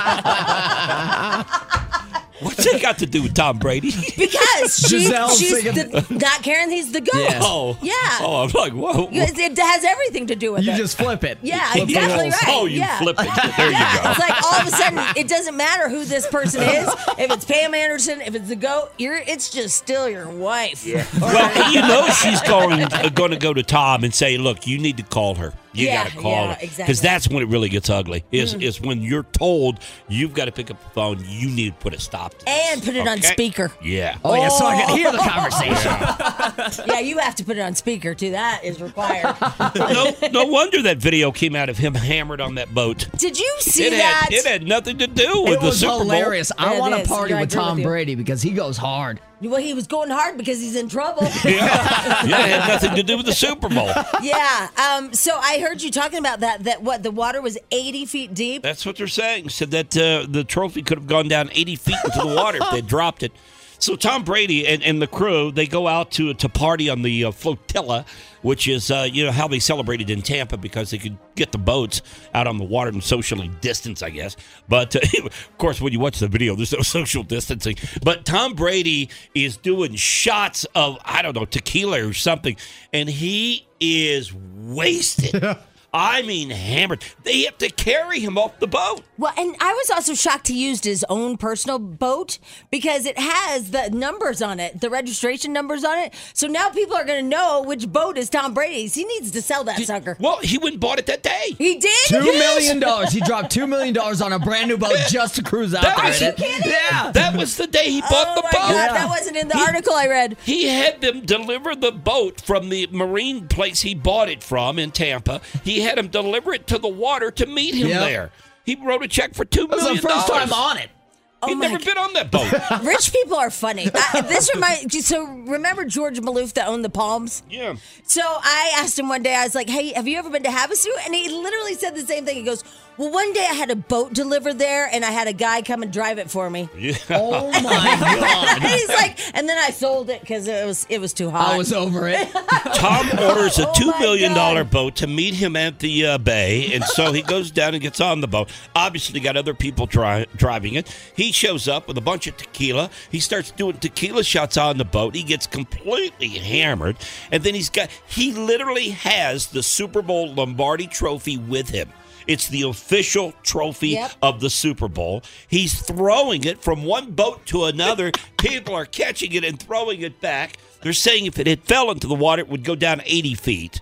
God. What's that got to do with Tom Brady? Because she, Giselle's she's thinking- the, not Karen, he's the goat. Yeah. Oh. Yeah. Oh, I'm like, whoa. It, it has everything to do with You it. just flip it. Yeah, Flip the exactly roles. right. Oh, you yeah. flip it. There Yeah, you go. it's like all of a sudden it doesn't matter who this person is. If it's Pam Anderson, if it's the goat, you're it's just still your wife. Yeah. Well, you know she's going uh, going to go to Tom and say, look, you need to call her. You Yeah, got to call yeah, her. exactly. Because that's when it really gets ugly. Is is when you're told you've got to pick up the phone, you need to put a stop to this. And put it on Okay? speaker. Yeah. Oh, yeah, so I can hear the conversation. Yeah, you have to put it on speaker too. That is required. no, no wonder that video came out of him hammered on that boat. Did you see It that? had, it had nothing to do with It the was Super Bowl. hilarious. I It want to is. party Yeah, I with agree Tom with you. Brady because he goes hard. Well, he was going hard because he's in trouble. Yeah. yeah, it had nothing to do with the Super Bowl. Yeah. Um. So I heard you talking about that. That what the water was eighty feet deep. That's what they're saying. Said that uh, the trophy could have gone down eighty feet into the water if they dropped it. So Tom Brady and, and the crew, they go out to to party on the uh, flotilla, which is uh, you know how they celebrated in Tampa because they could get the boats out on the water and socially distance, I guess. But uh, of course, when you watch the video, there's no social distancing. But Tom Brady is doing shots of I don't know tequila or something, and he is wasted. I mean, hammered. They have to carry him off the boat. Well, and I was also shocked he used his own personal boat because it has the numbers on it, the registration numbers on it. So now people are going to know which boat is Tom Brady's. He needs to sell that sucker. Well, he went and bought it that day. He did? Two Yes. million dollars. He dropped two million dollars on a brand new boat just to cruise out That there was- in it. Are you kidding? Yeah. That was the day he bought Oh the my boat. God, Yeah. that wasn't in the He- article I read. He had them deliver the boat from the marine place he bought it from in Tampa. He had them deliver it to the water to meet him Yep. there. He wrote a check for two That was million the first dollars. time on it. Oh He'd my never God. been on that boat. Rich people are funny. I, this reminds so remember George Maloof that owned the Palms? Yeah. So I asked him one day, I was like, hey, have you ever been to Havasu? And he literally said the same thing. He goes, well, one day I had a boat delivered there and I had a guy come and drive it for me. Yeah. Oh my God. And he's like, and then I sold it because it was it was too hot. I was over it. Tom orders a Oh two my million dollar God. boat to meet him at the uh, bay, and so he goes down and gets on the boat. Obviously, got other people dri- driving it. He shows up with a bunch of tequila. He starts doing tequila shots on the boat. He gets completely hammered, and then he's got he literally has the Super Bowl Lombardi Trophy with him. It's the official trophy Yep. of the Super Bowl. He's throwing it from one boat to another. People are catching it and throwing it back. They're saying if it had fell into the water, it would go down eighty feet.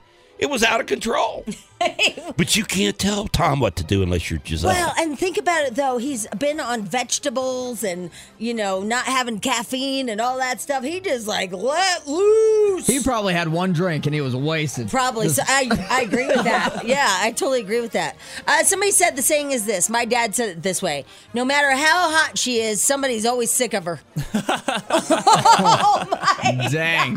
It was out of control. But you can't tell Tom what to do unless you're Giselle. Well, and think about it, though. He's been on vegetables and, you know, not having caffeine and all that stuff. He just, like, let loose. He probably had one drink and he was wasted. Probably. So I, I agree with that. Yeah, I totally agree with that. Uh, somebody said the saying is this. My dad said it this way. No matter how hot she is, somebody's always sick of her. Oh, my Dang.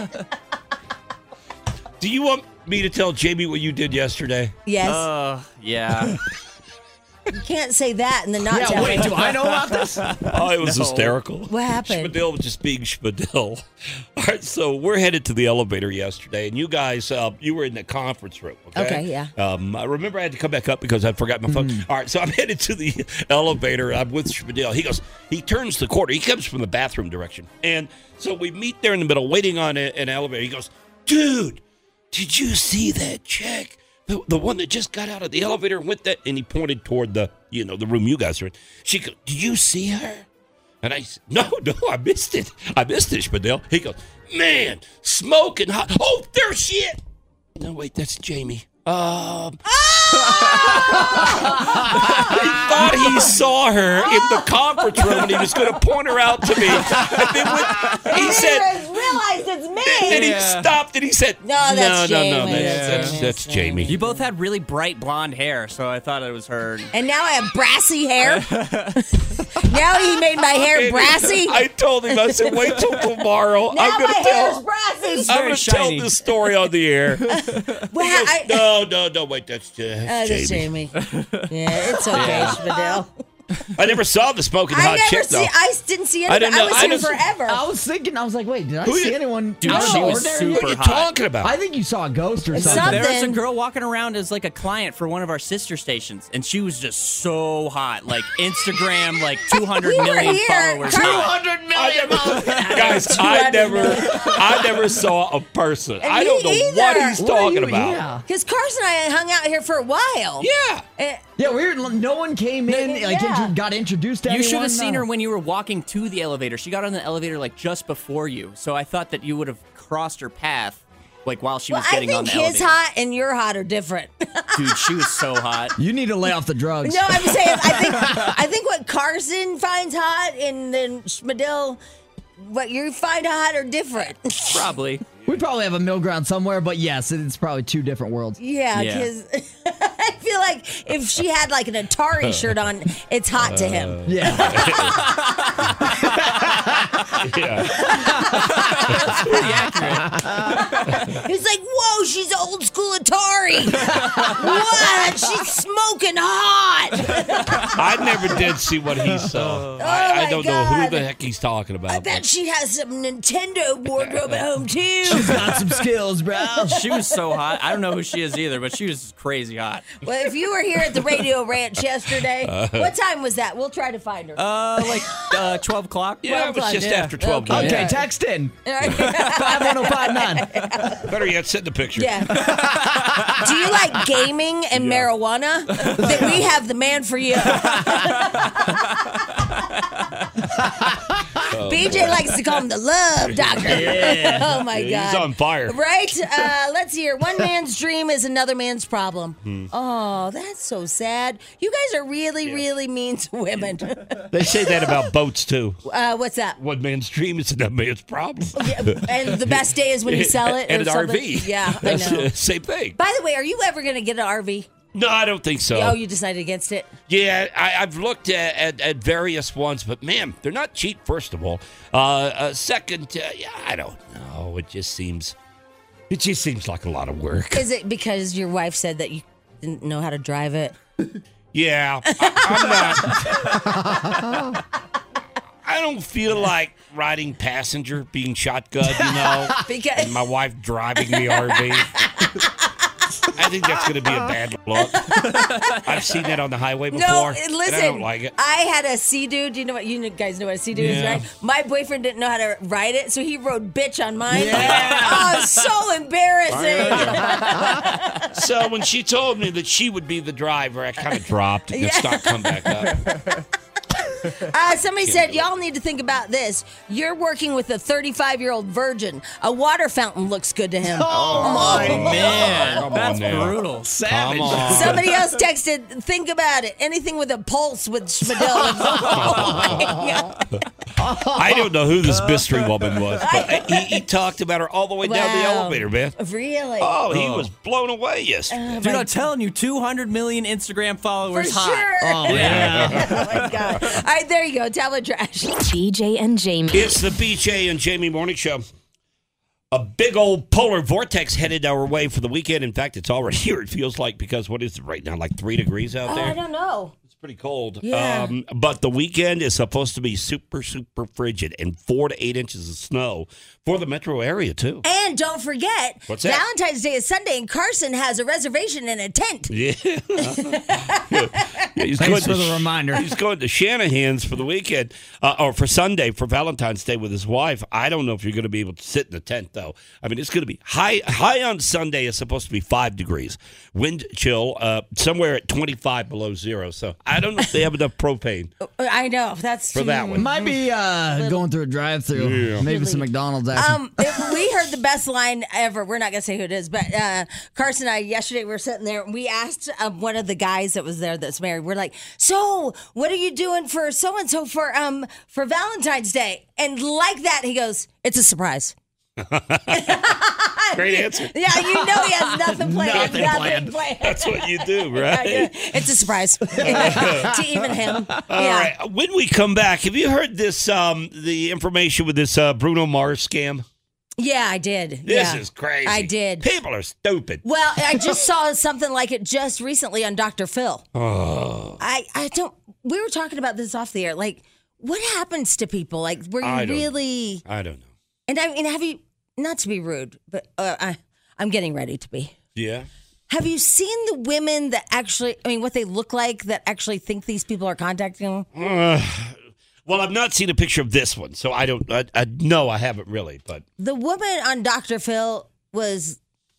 Do you want me to tell Jamie what you did yesterday? Yes. Uh, yeah. You can't say that and then not Yeah, tell wait, me. do I know about this? Oh, it was No. hysterical. What happened? Schmidl was just being Schmidl. All right, so we're headed to the elevator yesterday, and you guys, uh, you were in the conference room, okay? Okay, yeah. Um, I remember I had to come back up because I forgot my phone. Mm. All right, so I'm headed to the elevator. I'm with Schmidl. He goes, he turns the corner. He comes from the bathroom direction. And so we meet there in the middle, waiting on a, an elevator. He goes, dude, did you see that chick? The, the one that just got out of the elevator and went that, and he pointed toward the, you know, the room you guys are in. She goes, "Do you see her?" And I said, "No, no, I missed it. I missed it, Schmidl." He goes, "Man, smoking hot. Oh, there she is." No, wait, that's Jamie. Um, he thought he saw her in the conference room, and he was going to point her out to me. And then when he I said, didn't realize it's me. and then he Yeah. stopped and he said, No, that's no, no, Jamie. no, that's, Yeah. that's, that's Jamie. You both had really bright blonde hair, so I thought it was her. And now I have brassy hair. Now he made my hair brassy. I told him, I said, wait till tomorrow. Now I'm my going to hair's tell. brassy. It's I'm very going to tell shiny. this story on the air. Well, I, no, no, no, wait, that's, uh, uh, that's that's Jamie. Jamie. Yeah, it's okay, Schmidl. I never saw the smoking I hot never chick, see. though. I didn't see I anyone. I, didn't know- was I here didn't- forever. I was thinking, I was like, wait, did I Who see you- anyone? Dude, out of she the was ordinary? super What are you hot. talking about? I think you saw a ghost or It's something. something. There was a girl walking around as like a client for one of our sister stations, and she was just so hot. Like Instagram, like two hundred We were million here. followers. Two hot. I never, guys, I never, I never saw a person. And I don't me know either. what he's What are talking you- about. Yeah. Because Carson and I hung out here for a while. Yeah. Eh, Yeah, weird. No one came in, like, Yeah. intro- got introduced to You anyone. should have seen No. her when you were walking to the elevator. She got on the elevator like just before you, so I thought that you would have crossed her path, like while she well, was I getting think on the his elevator. hot and your hot are different. Dude, she was so hot. You need to lay off the drugs. No, I'm saying I think I think what Carson finds hot and then Schmidl, what you find hot are different. Probably. We probably have a middle ground somewhere, but yes, it's probably two different worlds. Yeah, Yeah. because I feel like if she had like an Atari shirt on, it's hot to him. Yeah. Yeah. Pretty accurate. He's like, whoa, she's old school Atari. What? She's smoking hot. I never did see what he saw. I, Oh, I my don't know who God. the heck he's talking about. I bet but- she has some Nintendo wardrobe at home too. Got some skills, bro. She was so hot. I don't know who she is either, but she was crazy hot. Well, if you were here at the radio ranch yesterday, what time was that? We'll try to find her. Uh, like uh, twelve o'clock. yeah, it was just Yeah. after twelve. Okay. Okay, Yeah. text in. All right. five one oh five nine. Better yet, send the picture. Yeah. Do you like gaming and marijuana? Then we have the man for you. B J likes to call him the love doctor. Oh my Yeah, God. he's on fire. Right? Uh, let's hear. One man's dream is another man's problem. Oh, that's so sad. You guys are really, really mean to women. They say that about boats, too. Uh, what's that? One man's dream is another man's problem. Yeah, and the best day is when you sell it. And or an something. R V. Yeah, I That's know. the same thing. By the way, are you ever going to get an R V? No, I don't think so. Oh, you decided against it? Yeah, I, I've looked at, at, at various ones, but man, they're not cheap, first of all. Uh, uh, second, uh, yeah, I don't know. It just seems, it just seems like a lot of work. Is it because your wife said that you didn't know how to drive it? Yeah, I, I'm not. I don't feel like riding passenger, being shotgun, you know, Because- and my wife driving the R V. I think that's going to be a bad look. I've seen that on the highway before. No, and listen. I don't like it. I had a Sea Doo. Do you know what? You guys know what a Sea Doo is, Yeah. right? My boyfriend didn't know how to ride it, so he rode bitch on mine. Oh, it's so embarrassing. So when she told me that she would be the driver, I kind of dropped and it's not come back up. Uh, somebody said, y'all need to think about this. You're working with a thirty-five-year-old virgin. A water fountain looks good to him. Oh, my man. Come That's on now. brutal. Come on. Somebody else texted, think about it. Anything with a pulse with Schmidl. I don't know who this mystery woman was, but he, he talked about her all the way down the Wow. elevator, man. Really? Oh, he was blown away yesterday. Dude, I'm telling you, two hundred million Instagram For followers hot. sure. Oh, yeah. Oh, my God. All right, there you go. Tablet trash. B J and Jamie. It's the B J and Jamie Morning Show. A big old polar vortex headed our way for the weekend. In fact, it's already here, it feels like, because what is it right now, like three degrees out Oh, there? I don't know. It's pretty cold. Yeah. Um, but the weekend is supposed to be super, super frigid and four to eight inches of snow for the metro area, too. And don't forget, What's that? Valentine's Day is Sunday, and Carson has a reservation in a tent. Yeah. Yeah, he's Thanks going for to the Sh- reminder. He's going to Shanahan's for the weekend, uh, or for Sunday, for Valentine's Day with his wife. I don't know if you're going to be able to sit in the tent, though. I mean, it's going to be high. High on Sunday is supposed to be five degrees. Wind chill uh, somewhere at twenty-five below zero. So I don't know if they have enough propane I know. That's for that one. Might be uh, going through a drive-through. Yeah. Maybe some McDonald's action. Um, if we heard the best line ever. We're not going to say who it is, but uh, Carson and I, yesterday, we were sitting there, and we asked uh, one of the guys that was there that's married, we're like, so what are you doing for so-and-so for um for Valentine's Day? And like that, he goes, it's a surprise. Great answer. Yeah, you know he has nothing planned. Nothing Nothing, planned. planned. That's what you do, Yeah, right? it's a surprise to even him. All yeah. right. When we come back, have you heard this? Um, the information with this uh, Bruno Mars scam. Yeah, I did. This yeah. is crazy. I did. People are stupid. Well, I just saw something like it just recently on Doctor Phil. Oh. I, I don't. We were talking about this off the air. Like, what happens to people? Like, were you I don't- really? I don't know. And I mean, have you? Not to be rude, but uh, I, I'm getting ready to be. Yeah. Have you seen the women that actually? I mean, what they look like that actually think these people are contacting them? Uh, well, I've not seen a picture of this one, so I don't. I, I no, I haven't really. But The woman on Doctor Phil was.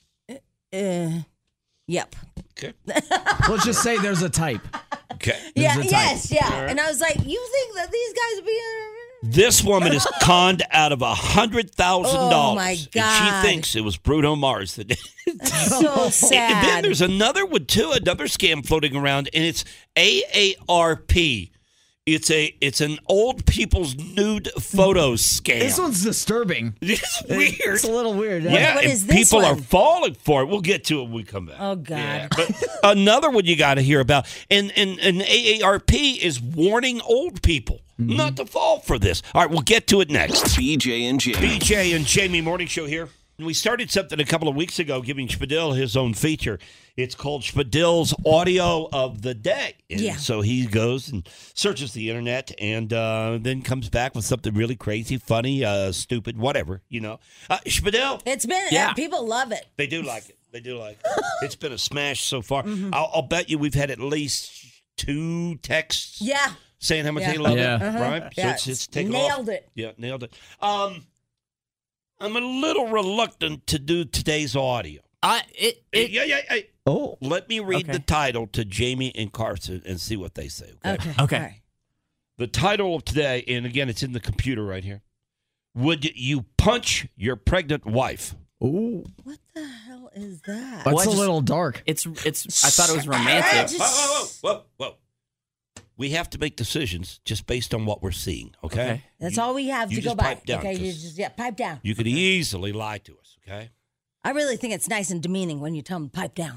Uh, yep. okay. Let's just say there's a type. Okay. Yeah. a type. Yes. Yeah. And I was like, you think that these guys would be? This woman is conned out of a hundred thousand Oh, dollars. my And God. she thinks it was Bruno Mars that did it. So sad. And then there's another one too, another scam floating around, and it's A A R P. It's a it's an old people's nude photos scam. This one's disturbing. It's weird. It's a little weird. Yeah, What and is this people are one? falling for it. We'll get to it when we come back. Oh, God. Yeah, but another one you got to hear about, and and and A A R P is warning old people Mm-hmm. not to fall for this. All right, we'll get to it next. B J and Jamie. B J and Jamie Morning Show here. And we started something a couple of weeks ago, giving Spadil his own feature. It's called Spadil's Audio of the Day. And Yeah. so he goes and searches the internet and uh, then comes back with something really crazy, funny, uh, stupid, whatever, you know. Uh, Spadil, It's been. Yeah. Yeah. People love it. they do like it. They do like it. It's been a smash so far. I'll, I'll bet you we've had at least two texts Yeah. saying how much Yeah. they love Yeah. it, Uh-huh. right? So Yeah, it's, it's taken nailed off. it. Yeah, nailed it. Um, I'm a little reluctant to do today's audio. I it, it yeah, yeah, yeah. Oh. Let me read Okay. the title to Jamie and Carson and see what they say. Okay? Okay. Okay. All right. The title of today, and again, it's in the computer right here. Would you punch your pregnant wife? Ooh. What the hell is that? That's Well, I a just- little dark. it's it's. I thought it was romantic. Whoa, whoa, whoa, whoa, whoa. We have to make decisions just based on what we're seeing, okay? Okay. That's You- all we have you to go just by. pipe down, okay, you 'cause just yeah, pipe down. You could easily lie to us, okay? I really think it's nice and demeaning when you tell them to pipe down,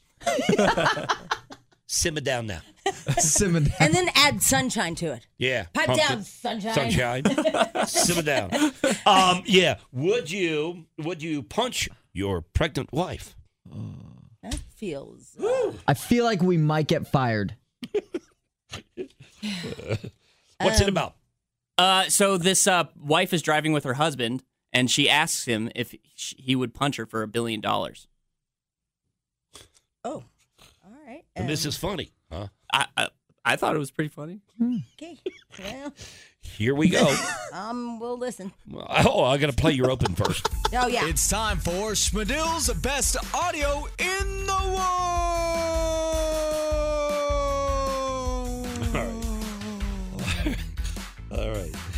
Simmer down now. Simmer down. and then add sunshine to it. Yeah. Pipe pump down, it. sunshine. Sunshine. Simmer down. Um, yeah. Would you would you punch your pregnant wife? That feels. uh, I feel like we might get fired. What's Um, it about? Uh, so this uh, wife is driving with her husband, and she asks him if sh- he would punch her for a billion dollars. Oh, all right. And this um, is funny, huh? I, I I thought it was pretty funny. okay. Well, Here we go. um, we'll listen. Oh, I got to play your open first. Oh yeah. It's time for Schmidl's best audio in the world. All right.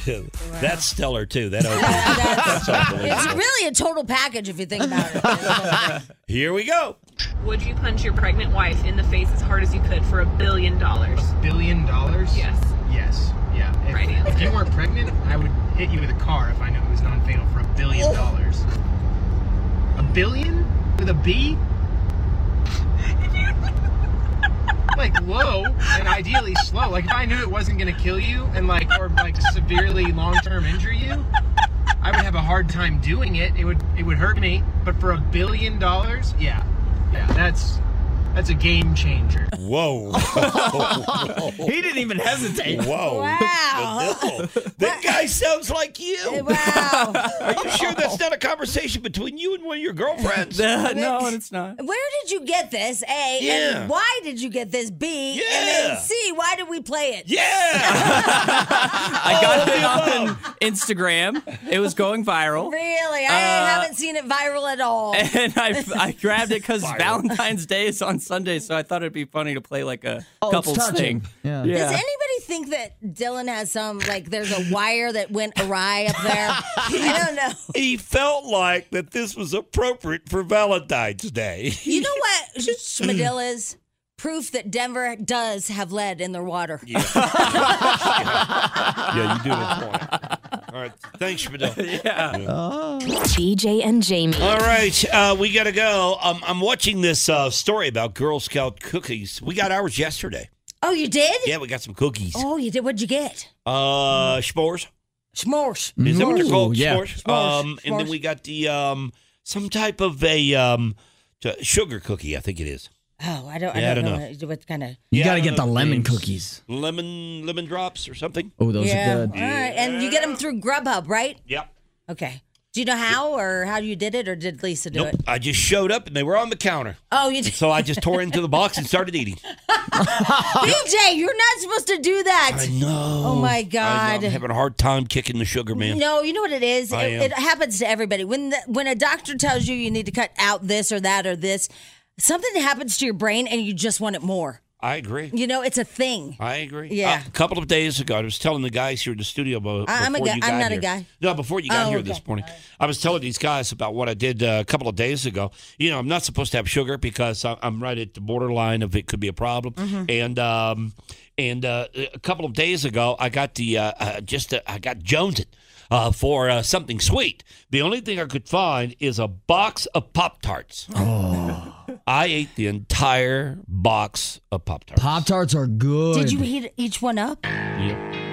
That's stellar, too. That opening. That's, That's unbelievable. it's really a total package if you think about it. Here we go. Would you punch your pregnant wife in the face as hard as you could for a billion dollars? A billion dollars? Yes. Yes. Yeah. If, Right answer. if you weren't pregnant, I would hit you with a car if I knew it was non-fatal for a billion dollars. A billion? With a B? Like low and ideally slow. Like if I knew it wasn't going to kill you and like or like severely long-term injure you, I would have a hard time doing it. It would it would hurt me. But for a billion dollars, yeah, yeah, that's that's a game changer. Whoa! He didn't even hesitate. Whoa! Wow. No. That guy sounds like you. Wow. Are you sure that's not a conversation between you and one of your girlfriends? Uh, no, it's not. Where did you get this? A. Yeah. And why did you get this? B. Yeah. And then C. Why did we play it? Yeah. I got it on Instagram. It was going viral. Really? I Uh, haven't seen it viral at all. And I, I grabbed it because Valentine's Day is on Sunday, so I thought it'd be funny to play like a Oh, it's couple's touching. thing. Yeah. Does anybody think that Dylan has some, like, there's a wire that went awry up there? I don't know. He felt like that this was appropriate for Valentine's Day. You know what Schmidl is? Proof that Denver does have lead in their water. Yeah, yeah you do have a point. All right. Thanks, Schmidl. Yeah. B J and Jamie. All right. Uh, we got to go. Um, I'm watching this uh, story about Girl Scout cookies. We got ours yesterday. Oh, you did? Yeah, we got some cookies. Oh, you did? What'd you get? Uh, s'mores. S'mores. Is that what they're Ooh, called? yeah. S'mores. S'mores. Um, and then S'mores. we got the um, some type of a um, t- sugar cookie. I think it is. Oh, I don't, Yeah, I I don't don't know. What, what kind of. You Yeah, got I to don't get the know lemon names. cookies. Lemon lemon drops or something. Oh, those Yeah. are good. All right. And you get them through Grubhub, right? Yep. Okay. Do you know how or how you did it, or did Lisa do Nope. it? I just showed up and they were on the counter. Oh, you did. So I just tore into the box and started eating. B J, you're not supposed to do that. I know. Oh, my I God. know. I'm having a hard time kicking the sugar, man. No, you know what it is? I It, am. it happens to everybody. When the, when a doctor tells you you need to cut out this or that or this, something happens to your brain and you just want it more. I agree. You know, it's a thing. I agree. Yeah. Uh, a couple of days ago, I was telling the guys here in the studio bo- before I- I'm a guy- you got I'm not a here. guy. No, before you got Oh, here okay. this morning, I was telling these guys about what I did uh, a couple of days ago. You know, I'm not supposed to have sugar because I- I'm right at the borderline of it could be a problem. Mm-hmm. And um, and uh, a couple of days ago, I got the uh, uh, just uh, I got jonesed uh, for uh, something sweet. The only thing I could find is a box of Pop Tarts. Oh. I ate the entire box of Pop Tarts. Pop Tarts are good. Did you eat each one up? Yep.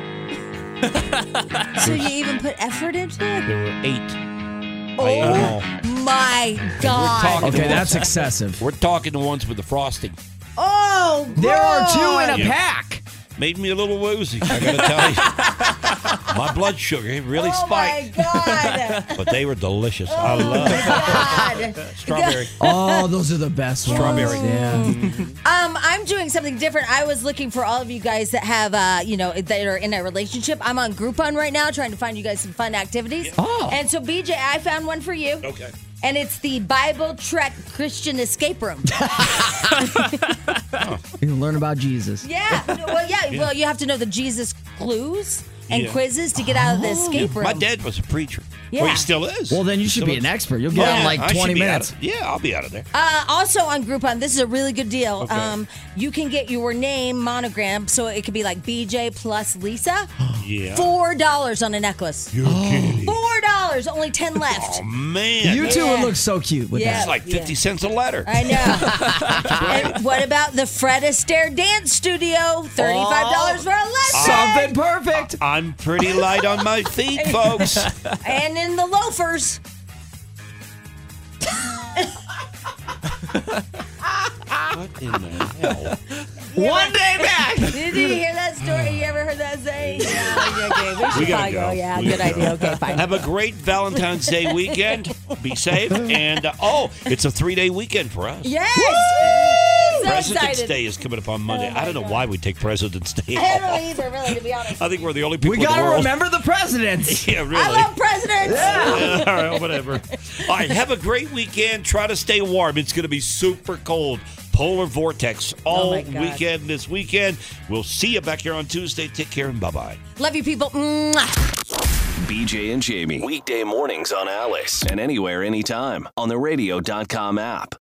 So you even put effort into it? There were eight. Oh, I ate them all. my God. talking- Okay, that's excessive. We're talking the ones with the frosting. Oh, There are two in a Yeah. pack. Made me a little woozy, I gotta tell you. My blood sugar it really Oh, spiked. my God. But they were delicious. I love God. strawberry. Oh, those are the best ones. Strawberry. Yeah. Um, I'm doing something different. I was looking for all of you guys that have, uh, you know, that are in a relationship. I'm on Groupon right now, trying to find you guys some fun activities. Oh. And so, B J, I found one for you. Okay. And it's the Bible Trek Christian Escape Room. You can learn about Jesus. Yeah. Well, yeah. Well, you have to know the Jesus clues and Yeah. quizzes to get out of the escape room. My dad was a preacher. Yeah. Well, he still is. Well, then you He should still be is. an expert. You'll get out in Yeah, like I should twenty be out minutes. of- yeah, I'll be out of there. Uh, also on Groupon, this is a really good deal. Okay. Um, you can get your name monogrammed, so it could be like B J plus Lisa. Yeah. Four dollars on a necklace. You're kidding. Four dollars, only ten left. Oh, man. You two Yeah. would look so cute with Yeah. It's like fifty Yeah. cents a letter. I know. And what about the Fred Astaire Dance Studio? Thirty-five dollars for a that. lesson. Something perfect. I'm pretty light on my feet, folks. And in the loafers. What in the hell? One day back. Did you hear that story? You ever heard that saying? Yeah, okay. We should We gotta probably go. go. Yeah, We good gotta idea. go. Okay, fine. Have a great Valentine's Day weekend. Be safe. And, uh, oh, it's a three-day weekend for us. Yes! So President's excited. Day is coming up on Monday. Oh, I don't know my why we take President's Day I off. don't know either, really, to be honest. I think we're the only people We in the got to world. remember the presidents. Yeah, really. I love presidents. Yeah, all right, whatever. All right, have a great weekend. Try to stay warm. It's going to be super cold. Polar vortex all Oh, my God. weekend this weekend. We'll see you back here on Tuesday. Take care and bye-bye. Love you, people. Mwah. B J and Jamie. Weekday mornings on Alice. And anywhere, anytime on the radio dot com app.